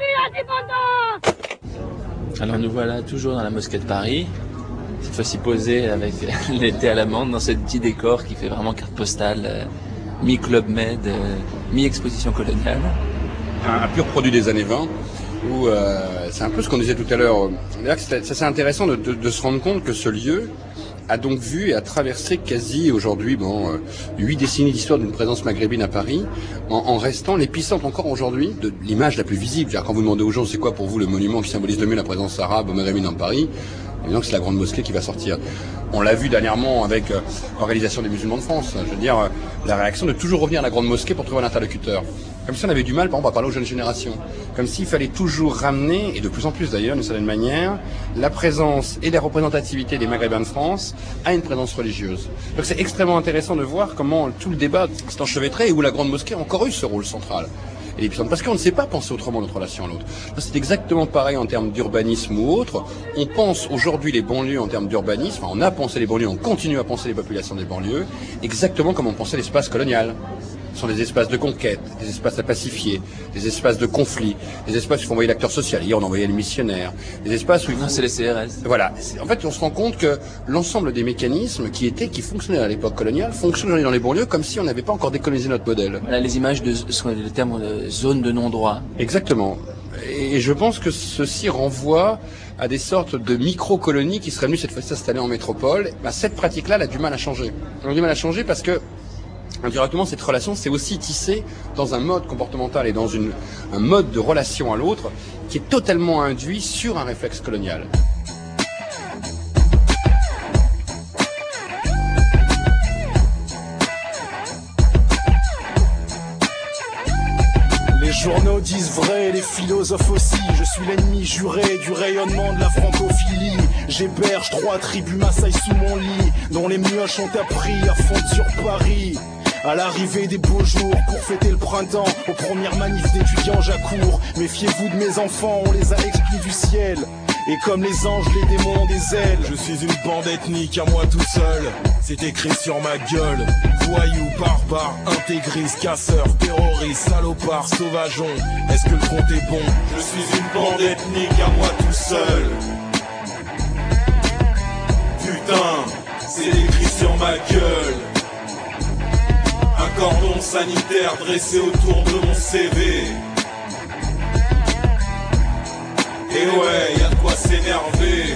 Speaker 5: l'Algérie indépendante!
Speaker 20: Alors nous voilà toujours dans la mosquée de Paris, cette fois-ci posée avec l'été à l'amande dans ce petit décor qui fait vraiment carte postale, euh, mi-Club Med, euh, mi-exposition coloniale.
Speaker 19: Un, un pur produit des années vingt, où euh, c'est un peu ce qu'on disait tout à l'heure. D'ailleurs, c'est assez intéressant de, de, de se rendre compte que ce lieu a donc vu et a traversé quasi aujourd'hui bon euh, huit décennies d'histoire d'une présence maghrébine à Paris, en, en restant l'épicentre encore aujourd'hui de l'image la plus visible. C'est-à-dire, quand vous demandez aux gens c'est quoi pour vous le monument qui symbolise le mieux la présence arabe maghrébine dans Paris, évidemment que c'est la grande mosquée qui va sortir. On l'a vu dernièrement avec euh, l'Organisation des musulmans de France. Je veux dire, euh, la réaction de toujours revenir à la grande mosquée pour trouver un interlocuteur. Comme si on avait du mal, par exemple, à parler aux jeunes générations. Comme s'il fallait toujours ramener, et de plus en plus d'ailleurs, d'une certaine manière, la présence et la représentativité des Maghrébins de France à une présence religieuse. Donc c'est extrêmement intéressant de voir comment tout le débat s'est enchevêtré et où la grande mosquée a encore eu ce rôle central. Et l'épicentre, parce qu'on ne sait pas penser autrement notre relation à l'autre. C'est exactement pareil en termes d'urbanisme ou autre. On pense aujourd'hui les banlieues en termes d'urbanisme, enfin, on a pensé les banlieues, on continue à penser les populations des banlieues, exactement comme on pensait l'espace colonial. Ce sont des espaces de conquête, des espaces à pacifier, des espaces de conflit, des espaces où il faut envoyer l'acteur social. Hier, on envoyait les missionnaires, des espaces où il faut...
Speaker 20: Non, c'est les C R S.
Speaker 19: Voilà. En fait, on se rend compte que l'ensemble des mécanismes qui étaient, qui fonctionnaient à l'époque coloniale, fonctionnent aujourd'hui dans les banlieues comme si on n'avait pas encore décolonisé notre modèle.
Speaker 20: Voilà les images de ce qu'on appelle le terme de zone de non-droit.
Speaker 19: Exactement. Et je pense que ceci renvoie à des sortes de micro-colonies qui seraient venues cette fois-ci s'installer en métropole. Ben, cette pratique-là, elle a du mal à changer. Elle a du mal à changer parce que indirectement, cette relation s'est aussi tissée dans un mode comportemental et dans une, un mode de relation à l'autre qui est totalement induit sur un réflexe colonial.
Speaker 2: journaux disent vrai, les philosophes aussi. Je suis l'ennemi juré du rayonnement de la francophilie. J'héberge trois tribus Maasai sous mon lit, dont les mioches ont appris à fondre sur Paris. À l'arrivée des beaux jours, pour fêter le printemps, aux premières manifs d'étudiants j'accours. Méfiez-vous de mes enfants, on les a exclus du ciel. Et comme les anges, les démons ont des ailes.
Speaker 4: Je suis une bande ethnique à moi tout seul. C'est écrit sur ma gueule. Voyous, barbares, intégristes, casseurs, terroristes, salopards, sauvageons. Est-ce que le compte est bon? Je suis une bande ethnique à moi tout seul. Putain, c'est écrit sur ma gueule. Un cordon sanitaire dressé autour de mon C V. Et ouais, y'a de quoi s'énerver.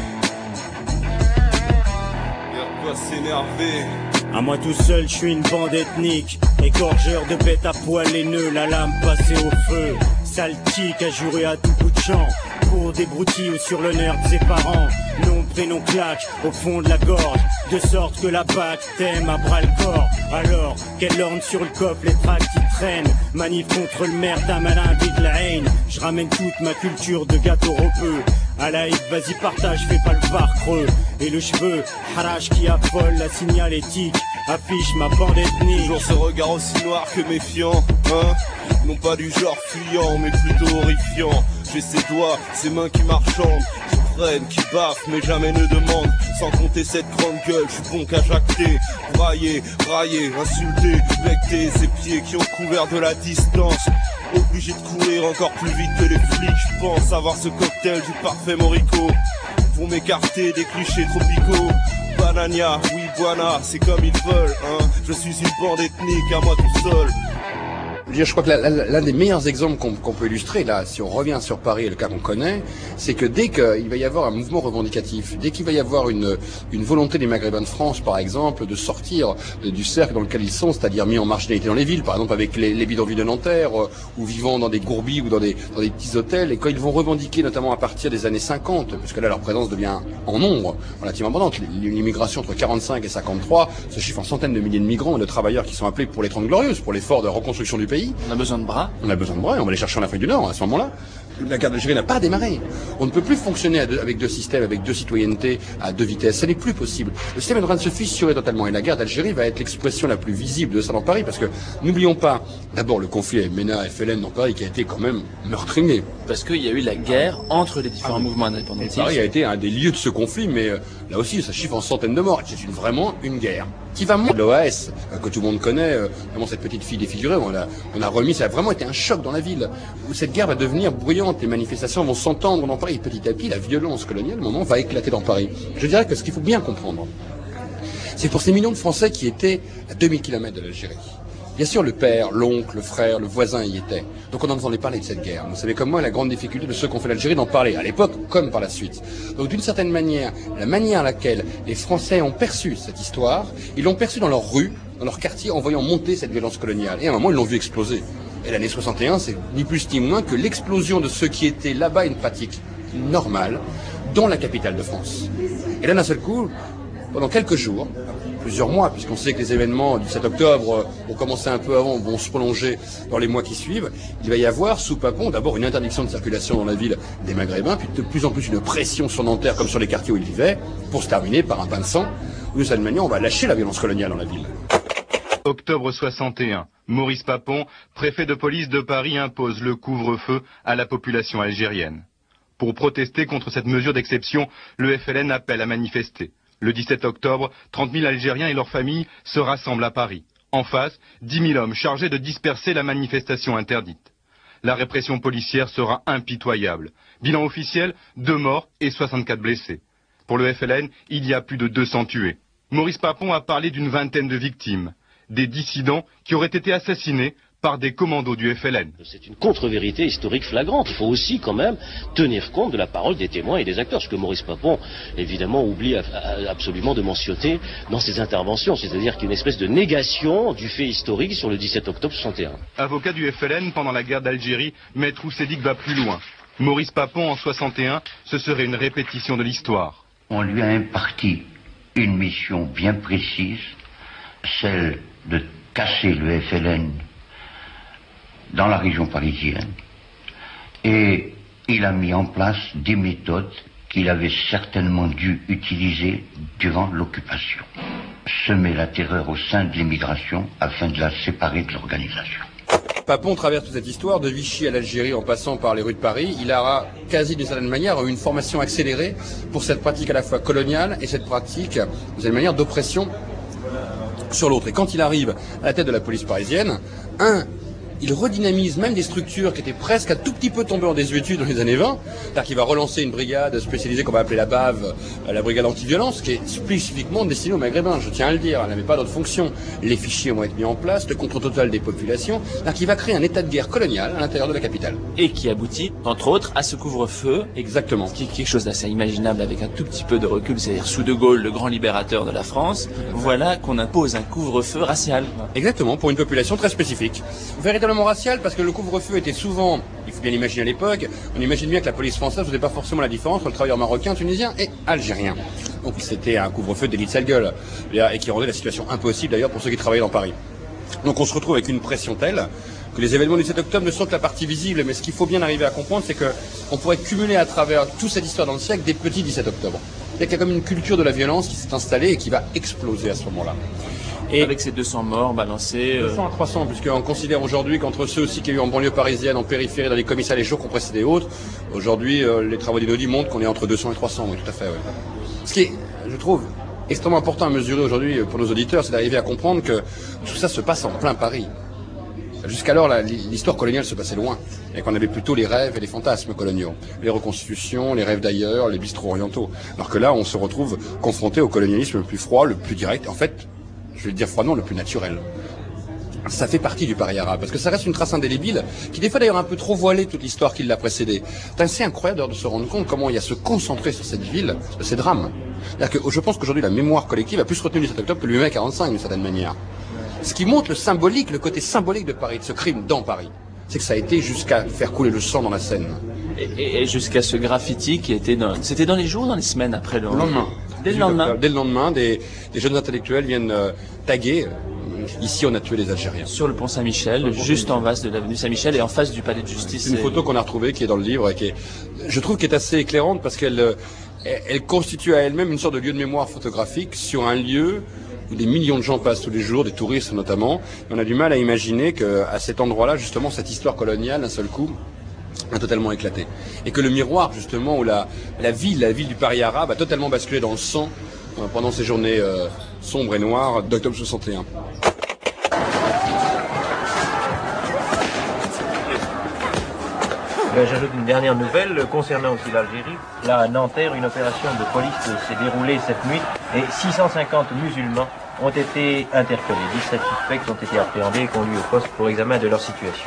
Speaker 4: Y'a de quoi s'énerver.
Speaker 23: À moi tout seul, je suis une bande ethnique. Égorgeur de bêtes à poil haineux, la lame passée au feu. Sale tic à jurer à tout bout de champ. Pour des broutilles ou sur l'honneur de ses parents. Nom, prénom, claque au fond de la gorge. De sorte que la bac t'aime à bras le corps. Alors, qu'elle orne sur le coffre les tracts qui traînent. Manif contre le maire d'un malin de la haine. Je ramène toute ma culture de gâteau repeux. À la hip, vas-y partage, fais pas le var creux. Et le cheveu, harache qui affole la signalétique. Affiche ma bande ethnique.
Speaker 4: Toujours ce regard aussi noir que méfiant, hein. Non pas du genre fuyant, mais plutôt horrifiant. J'ai ses doigts, ses mains qui marchandent, qui freinent, qui baffent, mais jamais ne demandent. Sans compter cette grande gueule, je suis bon qu'à jacter. Brailler, brailler, insulter, becter ses pieds qui ont couvert de la distance. Obligé de courir encore plus vite que les flics. Je pense avoir ce cocktail du parfait morico pour m'écarter des clichés tropicaux. Banania, oui buana, c'est comme ils veulent, hein. Je suis une bande ethnique à moi tout seul.
Speaker 19: Je crois que l'un des meilleurs exemples qu'on qu'on peut illustrer, là, si on revient sur Paris et le cas qu'on connaît, c'est que dès qu'il va y avoir un mouvement revendicatif, dès qu'il va y avoir une, une volonté des Maghrébins de France, par exemple, de sortir du cercle dans lequel ils sont, c'est-à-dire mis en marginalité dans les villes, par exemple avec les, les bidonvilles de Nanterre, euh, ou vivant dans des gourbilles ou dans des, dans des petits hôtels, et quand ils vont revendiquer, notamment à partir des années cinquante, parce que là leur présence devient en nombre relativement abondante, l'immigration entre quarante-cinq et cinquante-trois se chiffre en centaines de milliers de migrants et de travailleurs qui sont appelés pour les Trente Glorieuses, pour l'effort de reconstruction du pays.
Speaker 20: On a besoin de bras.
Speaker 19: On a besoin de bras et on va les chercher en Afrique du Nord à ce moment-là. La guerre d'Algérie n'a pas démarré. On ne peut plus fonctionner à deux, avec deux systèmes, avec deux citoyennetés à deux vitesses. Ça n'est plus possible. Le système est en train de se fissurer totalement. Et la guerre d'Algérie va être l'expression la plus visible de ça dans Paris. Parce que, n'oublions pas, d'abord le conflit avec MENA et F L N dans Paris qui a été quand même meurtrier.
Speaker 20: Parce qu'il y a eu la guerre entre les différents ah, mouvements indépendantistes.
Speaker 19: Paris a été un des lieux de ce conflit, mais euh, là aussi, ça chiffre en centaines de morts. C'est une, vraiment une guerre. Qui va monter l'O A S, euh, que tout le monde connaît, euh, vraiment cette petite fille défigurée, on a, on a remis, ça a vraiment été un choc dans la ville, où cette guerre va devenir bruyante, les manifestations vont s'entendre dans Paris, et petit à petit, la violence coloniale, au moment, va éclater dans Paris. Je dirais que ce qu'il faut bien comprendre, c'est pour ces millions de Français qui étaient à deux mille kilomètres de l'Algérie. Bien sûr, le père, l'oncle, le frère, le voisin y étaient. Donc on en entendait parler de cette guerre. Vous savez comme moi la grande difficulté de ceux qui ont fait l'Algérie d'en parler, à l'époque comme par la suite. Donc d'une certaine manière, la manière à laquelle les Français ont perçu cette histoire, ils l'ont perçue dans leur rue, dans leur quartier, en voyant monter cette violence coloniale. Et à un moment, ils l'ont vu exploser. Et l'année soixante et un, c'est ni plus ni moins que l'explosion de ce qui était là-bas une pratique normale, dans la capitale de France. Et là, d'un seul coup, pendant quelques jours, plusieurs mois, puisqu'on sait que les événements du sept octobre ont commencé un peu avant, vont se prolonger dans les mois qui suivent, il va y avoir sous Papon d'abord une interdiction de circulation dans la ville des Maghrébins, puis de plus en plus une pression sur Nanterre comme sur les quartiers où ils vivaient, pour se terminer par un bain de sang, où de cette manière on va lâcher la violence coloniale dans la ville.
Speaker 24: Octobre soixante et un, Maurice Papon, préfet de police de Paris, impose le couvre-feu à la population algérienne. Pour protester contre cette mesure d'exception, le F L N appelle à manifester. Le dix-sept octobre, trente mille Algériens et leurs familles se rassemblent à Paris. En face, dix mille hommes chargés de disperser la manifestation interdite. La répression policière sera impitoyable. Bilan officiel, deux morts et soixante-quatre blessés. Pour le F L N, il y a plus de deux cents tués. Maurice Papon a parlé d'une vingtaine de victimes. Des dissidents qui auraient été assassinés par des commandos du F L N.
Speaker 25: C'est une contre-vérité historique flagrante. Il faut aussi quand même tenir compte de la parole des témoins et des acteurs, ce que Maurice Papon, évidemment, oublie absolument de mentionner dans ses interventions, c'est-à-dire qu'il y a une espèce de négation du fait historique sur le dix-sept octobre soixante et un.
Speaker 24: Avocat du F L N pendant la guerre d'Algérie, Maître Oussédic va plus loin. Maurice Papon, en soixante et un, ce serait une répétition de l'histoire.
Speaker 26: On lui a imparti une mission bien précise, celle de casser le F L N dans la région parisienne et il a mis en place des méthodes qu'il avait certainement dû utiliser durant l'occupation. Semer la terreur au sein de l'immigration afin de la séparer de l'organisation.
Speaker 19: Papon traverse toute cette histoire, de Vichy à l'Algérie en passant par les rues de Paris. Il aura quasi d'une certaine manière une formation accélérée pour cette pratique à la fois coloniale et cette pratique d'une certaine manière d'oppression sur l'autre. Et quand il arrive à la tête de la police parisienne, un, il redynamise même des structures qui étaient presque un tout petit peu tombées en désuétude dans les années vingt. C'est-à-dire qu'il va relancer une brigade spécialisée qu'on va appeler la B A V, la brigade anti-violence, qui est spécifiquement destinée aux Maghrébins, je tiens à le dire, elle n'avait pas d'autre fonction. Les fichiers vont être mis en place, le contrôle total des populations, c'est-à-dire qu'il va créer un état de guerre colonial à l'intérieur de la capitale.
Speaker 20: Et qui aboutit, entre autres, à ce couvre-feu.
Speaker 19: Exactement.
Speaker 20: Qui est quelque chose d'assez imaginable avec un tout petit peu de recul, c'est-à-dire sous De Gaulle, le grand libérateur de la France, voilà qu'on impose un couvre-feu racial.
Speaker 19: Exactement, pour une population très spécifique. Véritablement racial, parce que le couvre-feu était souvent, il faut bien l'imaginer à l'époque, on imagine bien que la police française ne faisait pas forcément la différence entre le travailleur marocain, tunisien et algérien. Donc c'était un couvre-feu d'élite sale gueule, et qui rendait la situation impossible d'ailleurs pour ceux qui travaillaient dans Paris. Donc on se retrouve avec une pression telle que les événements du sept octobre ne sont que la partie visible, mais ce qu'il faut bien arriver à comprendre, c'est qu'on pourrait cumuler à travers toute cette histoire dans le siècle des petits dix-sept octobre. Il y a comme une culture de la violence qui s'est installée et qui va exploser à ce moment-là.
Speaker 20: Et avec ces deux cents morts balancés...
Speaker 19: deux cents à trois cents, puisqu'on considère aujourd'hui qu'entre ceux aussi qu'il y a eu en banlieue parisienne, en périphérie, dans les commissariats les jours qui ont précédé autres, aujourd'hui, euh, les travaux d'Inodi montrent qu'on est entre deux cents et trois cents, oui, tout à fait, oui. Ce qui est, je trouve, extrêmement important à mesurer aujourd'hui pour nos auditeurs, c'est d'arriver à comprendre que tout ça se passe en plein Paris. Jusqu'alors, l'histoire coloniale se passait loin, et qu'on avait plutôt les rêves et les fantasmes coloniaux, les reconstitutions, les rêves d'ailleurs, les bistrots orientaux. Alors que là, on se retrouve confronté au colonialisme le plus froid, le plus direct, en fait, je vais le dire froidement, le plus naturel. Ça fait partie du Paris arabe, parce que ça reste une trace indélébile, qui des fois d'ailleurs un peu trop voilée toute l'histoire qui l'a précédée. C'est assez incroyable de se rendre compte comment il y a se concentrer sur cette ville, de ces drames. C'est-à-dire que je pense qu'aujourd'hui la mémoire collective a plus retenu le sept octobre que le mai quarante-cinq d'une certaine manière. Ce qui montre le symbolique, le côté symbolique de Paris, de ce crime dans Paris, c'est que ça a été jusqu'à faire couler le sang dans la Seine.
Speaker 20: Et, et, et jusqu'à ce graffiti qui était dans... C'était dans les jours ou dans les semaines après le...
Speaker 19: Le lendemain.
Speaker 20: Dès le lendemain.
Speaker 19: Dès le lendemain, des, des jeunes intellectuels viennent euh, taguer. Euh, ici, on a tué les Algériens.
Speaker 20: Sur le pont Saint-Michel, juste en face de l'avenue Saint-Michel et en face du palais de justice.
Speaker 19: C'est une photo qu'on a retrouvée qui est dans le livre et qui est, je trouve, qui est assez éclairante parce qu'elle, euh, elle constitue à elle-même une sorte de lieu de mémoire photographique sur un lieu où des millions de gens passent tous les jours, des touristes notamment. Et on a du mal à imaginer qu'à cet endroit-là, justement, cette histoire coloniale, d'un seul coup, a totalement éclaté. Et que le miroir, justement, où la, la ville, la ville du Paris arabe a totalement basculé dans le sang euh, pendant ces journées euh, sombres et noires d'octobre soixante et un.
Speaker 6: Ben, j'ajoute une dernière nouvelle concernant aussi l'Algérie. Là, à Nanterre, une opération de police s'est déroulée cette nuit et six cent cinquante musulmans ont été interpellés. dix-sept suspects ont été appréhendés et conduits au poste pour examen de leur situation.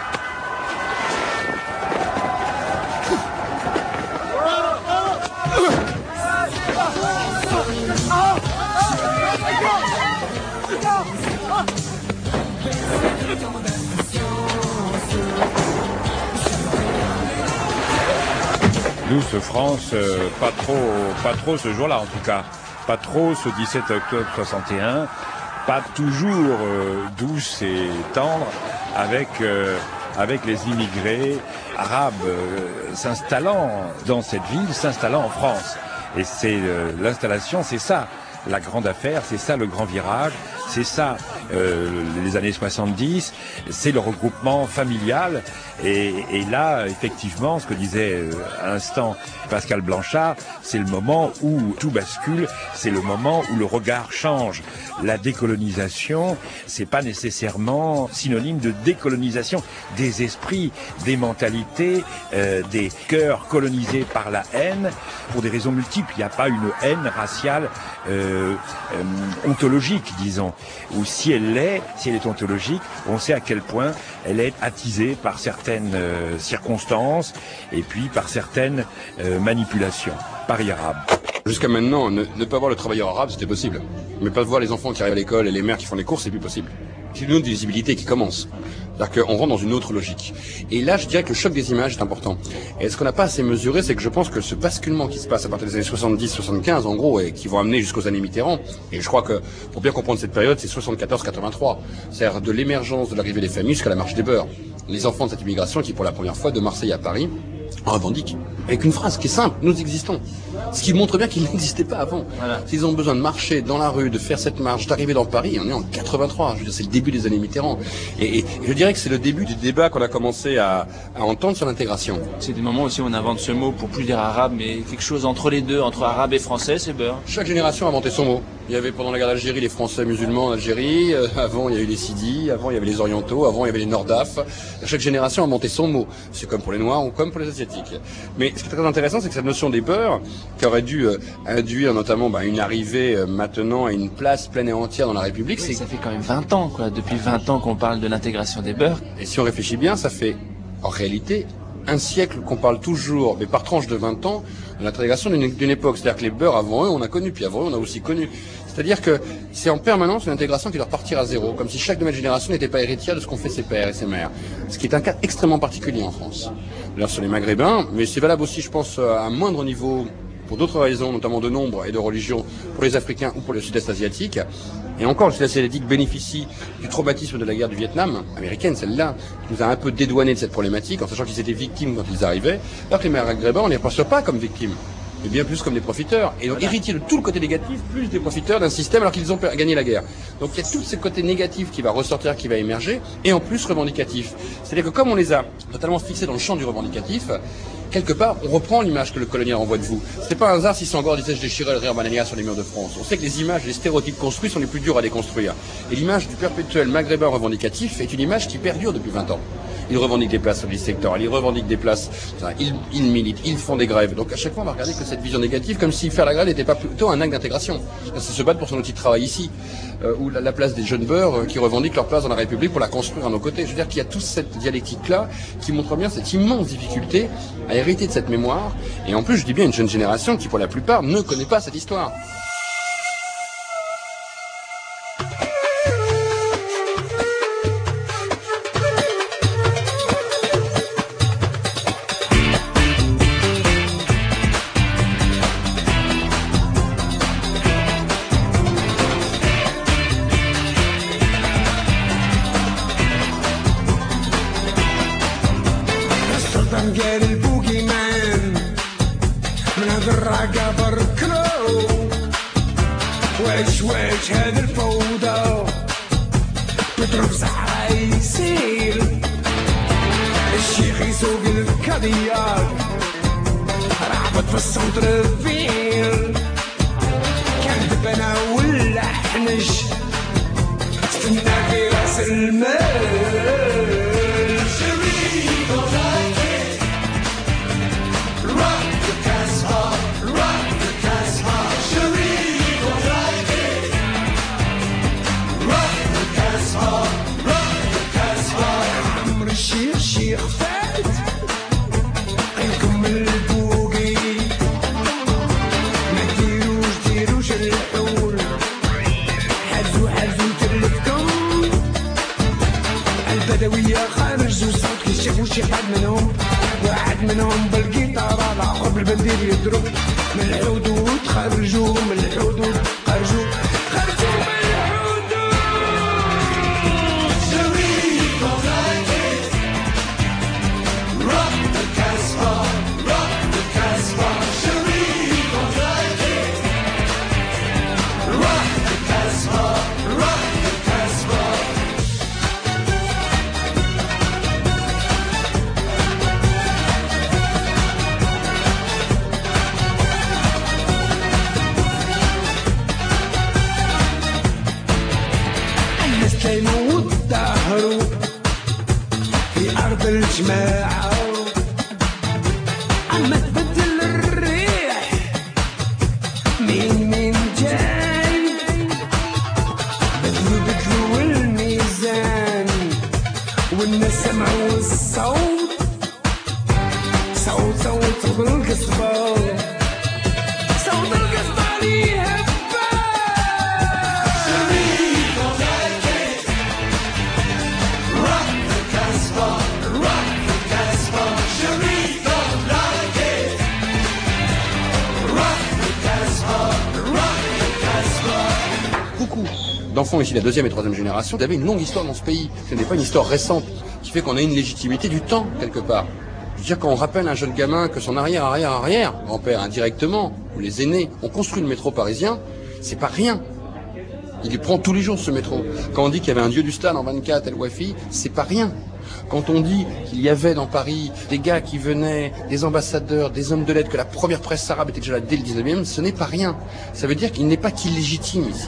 Speaker 15: Douce France, euh, pas trop, pas trop ce jour-là en tout cas, pas trop ce dix-sept octobre soixante et un, pas toujours euh, douce et tendre avec euh, avec les immigrés arabes euh, s'installant dans cette ville, s'installant en France. Et c'est euh, l'installation, c'est ça la grande affaire, c'est ça le grand virage, c'est ça euh, les années soixante-dix, c'est le regroupement familial. Et, et là, effectivement, ce que disait euh, à l'instant Pascal Blanchard, c'est le moment où tout bascule, c'est le moment où le regard change. La décolonisation, c'est pas nécessairement synonyme de décolonisation des esprits, des mentalités, euh, des cœurs colonisés par la haine, pour des raisons multiples. Il n'y a pas une haine raciale euh, euh, ontologique, disons, ou si elle l'est, si elle est ontologique, on sait à quel point elle est attisée par certaines euh, circonstances et puis par certaines euh, manipulations. Paris arabe.
Speaker 19: Jusqu'à maintenant, ne, ne pas voir le travailleur arabe, c'était possible. Mais pas voir les enfants qui arrivent à l'école et les mères qui font les courses, c'est plus possible. C'est une autre visibilité qui commence. C'est-à-dire qu'on rentre dans une autre logique. Et là, je dirais que le choc des images est important. Et ce qu'on n'a pas assez mesuré, c'est que je pense que ce basculement qui se passe à partir des années soixante-dix soixante-quinze, en gros, et qui vont amener jusqu'aux années Mitterrand, et je crois que, pour bien comprendre cette période, c'est soixante-quatorze quatre-vingt-trois. C'est-à-dire de l'émergence de l'arrivée des familles jusqu'à la marche des beurs. Les enfants de cette immigration qui, pour la première fois, de Marseille à Paris, en revendiquent. Avec une phrase qui est simple, nous existons. Ce qui montre bien qu'il n'existait pas avant. Voilà. S'ils ont besoin de marcher dans la rue, de faire cette marche, d'arriver dans Paris, on est en quatre-vingt-trois. Je veux dire, c'est le début des années Mitterrand. Et, et, et je dirais que c'est le début du débat qu'on a commencé à, à entendre sur l'intégration.
Speaker 20: C'est des moments aussi où on invente ce mot pour plus dire arabe, mais quelque chose entre les deux, entre arabe et français, c'est beurre.
Speaker 19: Chaque génération a inventé son mot. Il y avait pendant la guerre d'Algérie les Français musulmans en Algérie, euh, avant il y a eu les Sidis, avant il y avait les Orientaux, avant il y avait les Nordaf. Chaque génération a inventé son mot. C'est comme pour les Noirs ou comme pour les Asiatiques. Mais ce qui est très intéressant, c'est que cette notion des beurs, qui aurait dû euh, induire notamment bah, une arrivée euh, maintenant à une place pleine et entière dans la République,
Speaker 20: oui,
Speaker 19: c'est...
Speaker 20: Ça fait quand même vingt ans, quoi. Depuis vingt ans qu'on parle de l'intégration des beurs.
Speaker 19: Et si on réfléchit bien, ça fait en réalité un siècle qu'on parle toujours, mais par tranche de vingt ans, de l'intégration d'une, d'une époque. C'est-à-dire que les beurs avant eux, on a connu, puis avant eux, on a aussi connu. C'est-à-dire que c'est en permanence une intégration qui doit partir à zéro, comme si chaque nouvelle génération n'était pas héritière de ce qu'ont fait ses pères et ses mères. Ce qui est un cas extrêmement particulier en France. D'ailleurs, sur les Maghrébins, mais c'est valable aussi, je pense, à un moindre niveau, pour d'autres raisons, notamment de nombre et de religion, pour les Africains ou pour le Sud-Est asiatique. Et encore, le Sud-Est asiatique bénéficie du traumatisme de la guerre du Vietnam, américaine, celle-là, qui nous a un peu dédouané de cette problématique, en sachant qu'ils étaient victimes quand ils arrivaient, alors que les Maghrébins, on ne les perçoit pas comme victimes, mais bien plus comme des profiteurs, et donc héritiers de tout le côté négatif, plus des profiteurs d'un système alors qu'ils ont gagné la guerre. Donc il y a tout ce côté négatif qui va ressortir, qui va émerger, et en plus revendicatif. C'est-à-dire que comme on les a totalement fixés dans le champ du revendicatif, quelque part, on reprend l'image que le colonial envoie de vous. C'est pas un hasard si Senghor disait « je déchirais le rire banania sur les murs de France ». On sait que les images, les stéréotypes construits sont les plus durs à déconstruire. Et l'image du perpétuel maghrébin revendicatif est une image qui perdure depuis vingt ans. Ils revendiquent des places sur les secteurs, ils revendiquent des places, ils, ils militent, ils font des grèves. Donc à chaque fois, on va regarder que cette vision négative, comme si faire la grève n'était pas plutôt un acte d'intégration. C'est se battre pour son outil de travail ici, euh, ou la, la place des jeunes beurs euh, qui revendiquent leur place dans la République pour la construire à nos côtés. Je veux dire qu'il y a toute cette dialectique-là qui montre bien cette immense difficulté à hériter de cette mémoire. Et en plus, je dis bien une jeune génération qui, pour la plupart, ne connaît pas cette histoire. enfants ici, la deuxième et troisième génération, vous avez une longue histoire dans ce pays. Ce n'est pas une histoire récente qui fait qu'on a une légitimité du temps, quelque part. Je veux dire, quand on rappelle à un jeune gamin que son arrière, arrière, arrière, grand-père, indirectement, ou les aînés, ont construit le métro parisien, c'est pas rien. Il y prend tous les jours ce métro. Quand on dit qu'il y avait un dieu du stade en vingt-quatre, El Wafi, c'est pas rien. Quand on dit qu'il y avait dans Paris des gars qui venaient, des ambassadeurs, des hommes de lettres, que la première presse arabe était déjà là dès le dix-neuvième, ce n'est pas rien. Ça veut dire qu'il n'est pas qu'illégitime ici.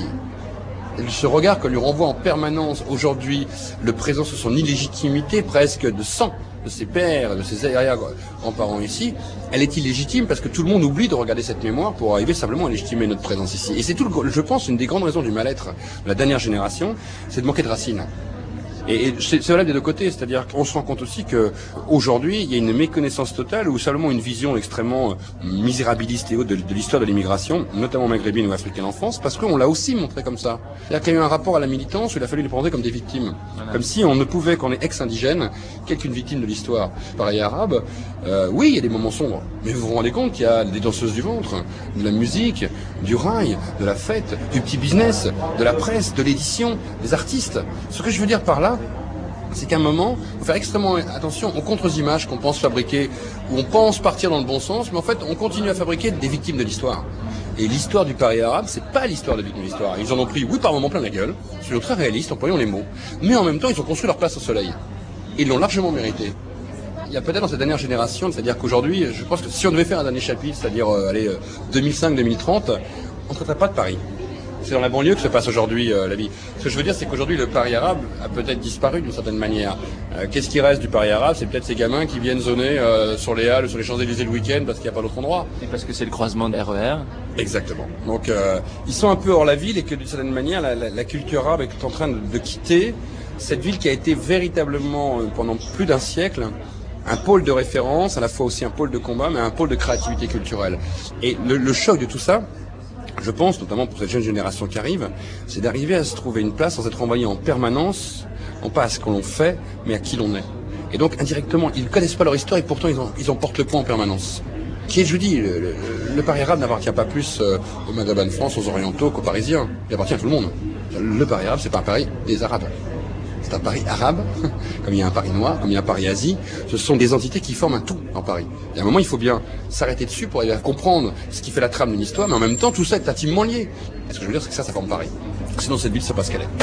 Speaker 19: Ce regard que lui renvoie en permanence aujourd'hui le présent sur son illégitimité presque de sang de ses pères, de ses arrière-grands-parents ici, elle est illégitime parce que tout le monde oublie de regarder cette mémoire pour arriver simplement à légitimer notre présence ici. Et c'est tout, le, je pense, une des grandes raisons du mal-être de la dernière génération, c'est de manquer de racines. Et, et c'est valable des deux côtés, c'est-à-dire qu'on se rend compte aussi que aujourd'hui il y a une méconnaissance totale ou simplement une vision extrêmement misérabiliste et haute de, de l'histoire de l'immigration, notamment maghrébine ou africaine en France, parce qu'on l'a aussi montré comme ça. C'est-à-dire qu'il y a eu un rapport à la militance où il a fallu les prendre comme des victimes, voilà. Comme si on ne pouvait, qu'on est ex-indigène, qu'une victime de l'histoire. Pareil arabe, euh, oui, il y a des moments sombres, mais vous vous rendez compte qu'il y a des danseuses du ventre, de la musique, du rail, de la fête, du petit business, de la presse, de l'édition, des artistes. Ce que je veux dire par là, c'est qu'à un moment, il faut faire extrêmement attention aux contre-images qu'on pense fabriquer, où on pense partir dans le bon sens, mais en fait, on continue à fabriquer des victimes de l'histoire. Et l'histoire du Paris arabe, c'est pas l'histoire des victimes de l'histoire. Ils en ont pris, oui, par moments plein la gueule, c'est très réaliste, employons les mots, mais en même temps, ils ont construit leur place au soleil. Et ils l'ont largement mérité. Il y a peut-être dans cette dernière génération, c'est-à-dire qu'aujourd'hui, je pense que si on devait faire un dernier chapitre, c'est-à-dire, euh, allez, euh, deux mille cinq deux mille trente, on ne traiterait pas de Paris. C'est dans la banlieue que se passe aujourd'hui euh, la vie. Ce que je veux dire, c'est qu'aujourd'hui, le Paris arabe a peut-être disparu d'une certaine manière. Euh, Qu'est-ce qui reste du Paris arabe? C'est peut-être ces gamins qui viennent zoner euh, sur les halles, sur les Champs-Élysées le week-end parce qu'il n'y a pas d'autre endroit.
Speaker 20: Et parce que c'est le croisement de R E R.
Speaker 19: Exactement. Donc, euh, ils sont un peu hors la ville et que d'une certaine manière, la, la, la culture arabe est en train de, de quitter cette ville qui a été véritablement, euh, pendant plus d'un siècle, un pôle de référence, à la fois aussi un pôle de combat, mais un pôle de créativité culturelle. Et le, le choc de tout ça, je pense, notamment pour cette jeune génération qui arrive, c'est d'arriver à se trouver une place sans être envoyé en permanence, non pas à ce que l'on fait, mais à qui l'on est. Et donc, indirectement, ils ne connaissent pas leur histoire et pourtant ils en, ils en portent le poids en permanence. Qui est, je vous dis, le, le, le Paris arabe n'appartient pas plus euh, aux Maghrébins de France, aux Orientaux qu'aux Parisiens. Il appartient à tout le monde. Le Paris arabe, c'est pas un Paris des Arabes. C'est un Paris arabe, comme il y a un Paris noir, comme il y a un Paris Asie. Ce sont des entités qui forment un tout en Paris. Et à un moment, il faut bien s'arrêter dessus pour arriver à comprendre ce qui fait la trame d'une histoire, mais en même temps, tout ça est intimement lié. Et ce que je veux dire, c'est que ça, ça forme Paris. Sinon, cette ville, c'est pas ce qu'elle est.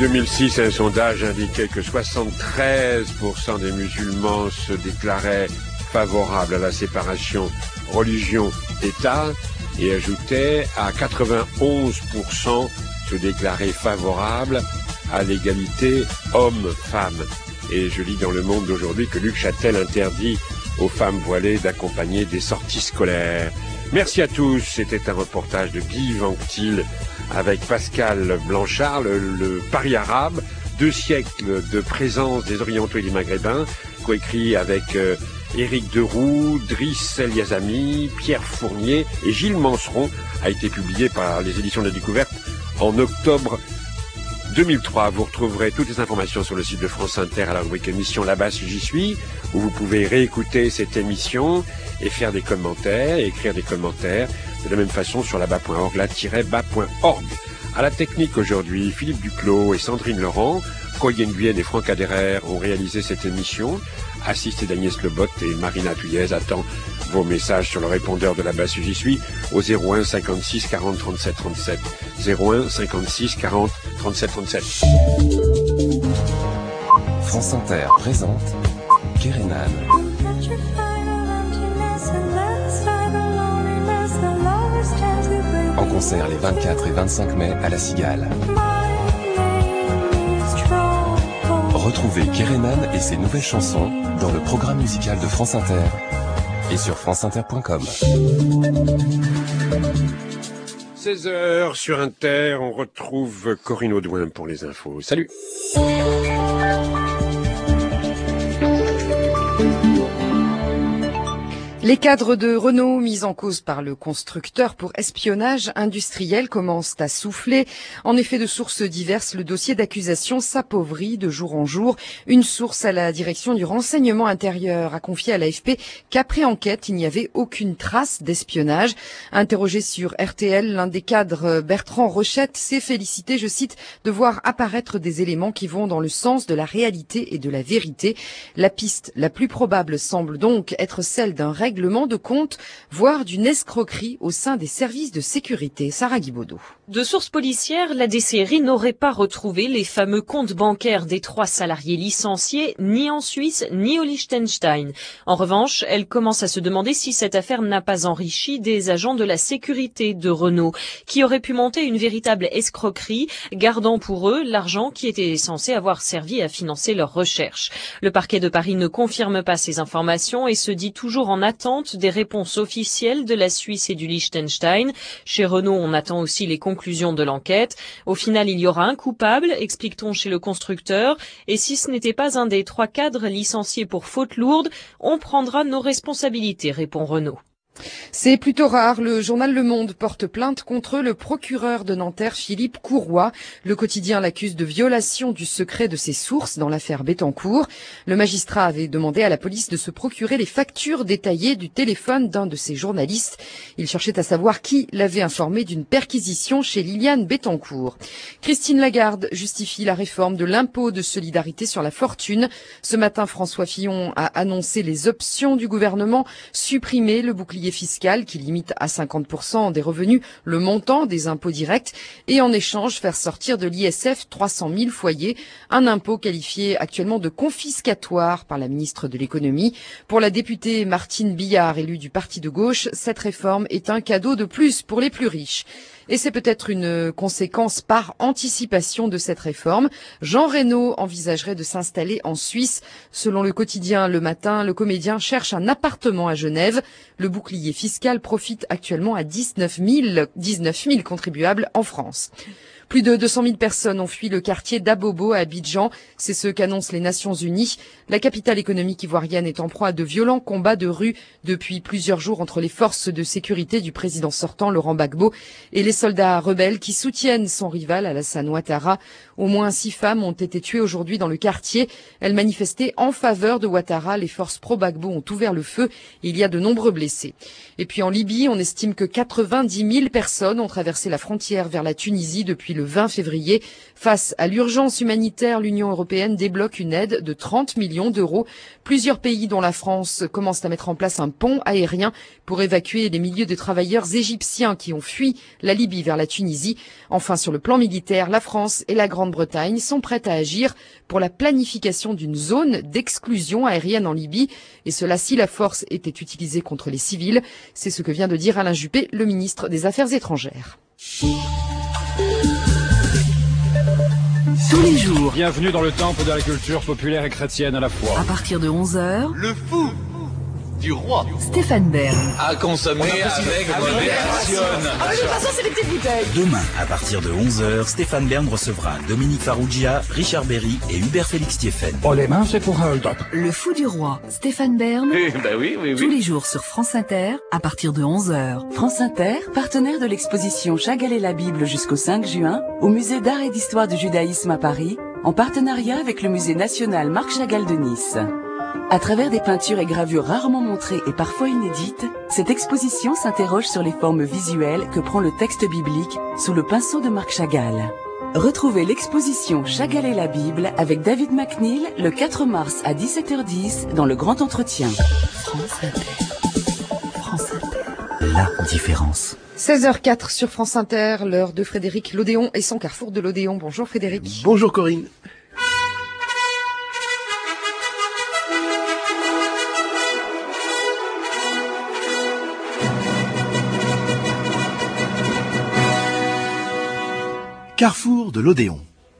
Speaker 19: deux mille six, un sondage indiquait que soixante-treize pour cent des musulmans se déclaraient favorables à la séparation religion-État et ajoutait à quatre-vingt-onze pour cent se déclaraient favorables à l'égalité homme-femme. Et je lis dans Le Monde d'aujourd'hui que Luc Châtel interdit aux femmes voilées d'accompagner des sorties scolaires. Merci à tous. C'était un reportage de Guy Vanctil avec Pascal Blanchard, le, le Paris arabe, deux siècles de présence des Orientaux et des Maghrébins, coécrit avec euh, Éric Deroux, Driss El Yazami, Pierre Fournier et Gilles Manseron, a été publié par les éditions de la Découverte en octobre deux mille trois. Vous retrouverez toutes les informations sur le site de France Inter à la rubrique émission Là-bas si j'y suis, où vous pouvez réécouter cette émission et faire des commentaires, et écrire des commentaires, de la même façon sur là-bas point org, là-bas point org. À la technique aujourd'hui, Philippe Duclos et Sandrine Laurent, Coy Nguyen et Franck Aderer ont réalisé cette émission, assisté d'Agnès Lebotte et Marina Tuyez. Attend vos messages sur le répondeur de Là-bas si j'y suis au zéro un cinquante-six quarante trente-sept trente-sept. zéro un cinquante-six quarante trente-sept trente-sept.
Speaker 7: France Inter présente Kerenan. En concert les vingt-quatre et vingt-cinq mai à La Cigale. Retrouvez Kerenan et ses nouvelles chansons dans le programme musical de France Inter et sur france inter point com.
Speaker 19: seize heures sur Inter, on retrouve Corinne Audouin pour les infos. Salut!
Speaker 8: Les cadres de Renault mis en cause par le constructeur pour espionnage industriel commencent à souffler. En effet, de sources diverses, le dossier d'accusation s'appauvrit de jour en jour. Une source à la direction du renseignement intérieur a confié à l'A F P qu'après enquête, il n'y avait aucune trace d'espionnage. Interrogé sur R T L, l'un des cadres, Bertrand Rochette, s'est félicité, je cite, de voir apparaître des éléments qui vont dans le sens de la réalité et de la vérité. La piste la plus probable semble donc être celle d'un règlement de compte, voire d'une escroquerie au sein des services de sécurité. Sarah Guibaudot.
Speaker 9: De sources policières, la D C R I n'aurait pas retrouvé les fameux comptes bancaires des trois salariés licenciés, ni en Suisse, ni au Liechtenstein. En revanche, elle commence à se demander si cette affaire n'a pas enrichi des agents de la sécurité de Renault, qui auraient pu monter une véritable escroquerie, gardant pour eux l'argent qui était censé avoir servi à financer leurs recherches. Le parquet de Paris ne confirme pas ces informations et se dit toujours en attente des réponses officielles de la Suisse et du Liechtenstein. Chez Renault, on attend aussi les conclusions de l'enquête. Au final, il y aura un coupable, explique-t-on chez le constructeur. Et si ce n'était pas un des trois cadres licenciés pour faute lourde, on prendra nos responsabilités, répond Renault.
Speaker 8: C'est plutôt rare. Le journal Le Monde porte plainte contre le procureur de Nanterre, Philippe Courroy. Le quotidien l'accuse de violation du secret de ses sources dans l'affaire Bettencourt. Le magistrat avait demandé à la police de se procurer les factures détaillées du téléphone d'un de ses journalistes. Il cherchait à savoir qui l'avait informé d'une perquisition chez Liliane Bettencourt. Christine Lagarde justifie la réforme de l'impôt de solidarité sur la fortune. Ce matin, François Fillon a annoncé les options du gouvernement, supprimer le bouclier fiscal qui limite à cinquante pour cent des revenus le montant des impôts directs et en échange faire sortir de l'I S F trois cent mille foyers, un impôt qualifié actuellement de confiscatoire par la ministre de l'économie. Pour la députée Martine Billard, élue du parti de gauche, cette réforme est un cadeau de plus pour les plus riches. Et c'est peut-être une conséquence par anticipation de cette réforme. Jean Reno envisagerait de s'installer en Suisse. Selon le quotidien Le Matin, le comédien cherche un appartement à Genève. Le bouclier fiscal profite actuellement à dix-neuf mille contribuables en France. Plus de deux cent mille personnes ont fui le quartier d'Abobo à Abidjan. C'est ce qu'annoncent les Nations Unies. La capitale économique ivoirienne est en proie à de violents combats de rue depuis plusieurs jours entre les forces de sécurité du président sortant Laurent Gbagbo et les soldats rebelles qui soutiennent son rival Alassane Ouattara. Au moins six femmes ont été tuées aujourd'hui dans le quartier. Elles manifestaient en faveur de Ouattara. Les forces pro-Gbagbo ont ouvert le feu. Il y a de nombreux blessés. Et puis en Libye, on estime que quatre-vingt-dix mille personnes ont traversé la frontière vers la Tunisie depuis le le vingt février. Face à l'urgence humanitaire, l'Union européenne débloque une aide de trente millions d'euros. Plusieurs pays, dont la France, commencent à mettre en place un pont aérien pour évacuer les milliers de travailleurs égyptiens qui ont fui la Libye vers la Tunisie. Enfin, sur le plan militaire, la France et la Grande-Bretagne sont prêtes à agir pour la planification d'une zone d'exclusion aérienne en Libye, et cela si la force était utilisée contre les civils. C'est ce que vient de dire Alain Juppé, le ministre des Affaires étrangères.
Speaker 10: Tous les jours.
Speaker 11: Bienvenue dans le temple de la culture populaire et chrétienne à la fois.
Speaker 10: À partir de onze heures.
Speaker 12: Le fou du roi.
Speaker 10: Stéphane Bern.
Speaker 12: À consommer avec modération.
Speaker 10: Ah mais de toute façon, c'est des petites bouteilles.
Speaker 13: Demain, à partir de onze heures, Stéphane Bern recevra Dominique Farrugia, Richard Berry et Hubert Félix Thieffen.
Speaker 11: Oh, les mains, c'est pour hold-up.
Speaker 10: Le fou du roi. Stéphane Bern.
Speaker 12: Eh ben oui, oui, oui.
Speaker 10: Tous les jours sur France Inter, à partir de onze heures. France Inter, partenaire de l'exposition Chagall et la Bible jusqu'au cinq juin, au musée d'art et d'histoire du judaïsme à Paris, en partenariat avec le musée national Marc Chagall de Nice. À travers des peintures et gravures rarement montrées et parfois inédites, cette exposition s'interroge sur les formes visuelles que prend le texte biblique sous le pinceau de Marc Chagall. Retrouvez l'exposition Chagall et la Bible avec David McNeil le quatre mars à dix-sept heures dix dans le Grand Entretien. France Inter. France Inter.
Speaker 13: La différence.
Speaker 8: seize heures quatre sur France Inter, l'heure de Frédéric Lodéon et son carrefour de l'Odéon. Bonjour Frédéric.
Speaker 14: Bonjour Corinne. Carrefour de l'Odéon.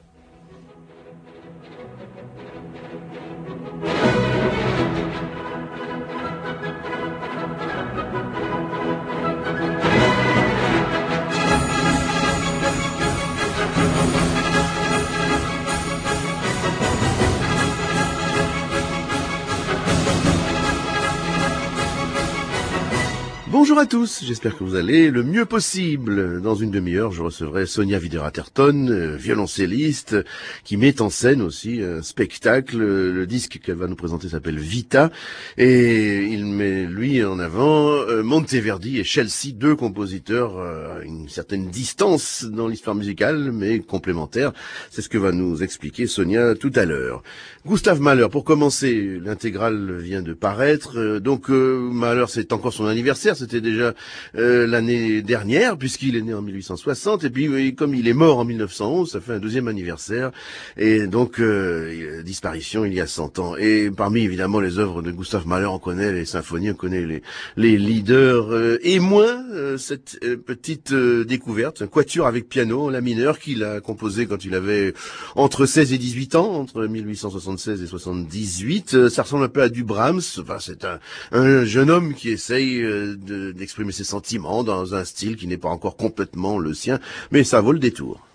Speaker 14: Bonjour à tous, j'espère que vous allez le mieux possible. Dans une demi-heure, je recevrai Sonia Wider-Atherton, euh, violoncelliste, qui met en scène aussi un spectacle. Le disque qu'elle va nous présenter s'appelle Vita, et il met lui en avant euh, Monteverdi et Chelsea, deux compositeurs euh, à une certaine distance dans l'histoire musicale, mais complémentaires. C'est ce que va nous expliquer Sonia tout à l'heure. Gustave Mahler, pour commencer, l'intégrale vient de paraître, euh, donc euh, Mahler, c'est encore son anniversaire, c'était déjà euh, l'année dernière, puisqu'il est né en mille huit cent soixante, et puis oui, comme il est mort en mille neuf cent onze, ça fait un deuxième anniversaire, et donc euh, disparition il y a cent ans. Et parmi évidemment les œuvres de Gustave Mahler, on connaît les symphonies, on connaît les, les leaders, euh, et moins euh, cette euh, petite euh, découverte, un quatuor avec piano, la mineure, qu'il a composé quand il avait entre seize et dix-huit ans, entre mille huit cent soixante-seize et soixante-dix-huit. Euh, ça ressemble un peu à du Brahms, enfin c'est un, un jeune homme qui essaye euh, de d'exprimer ses sentiments dans un style qui n'est pas encore complètement le sien, mais ça vaut le détour.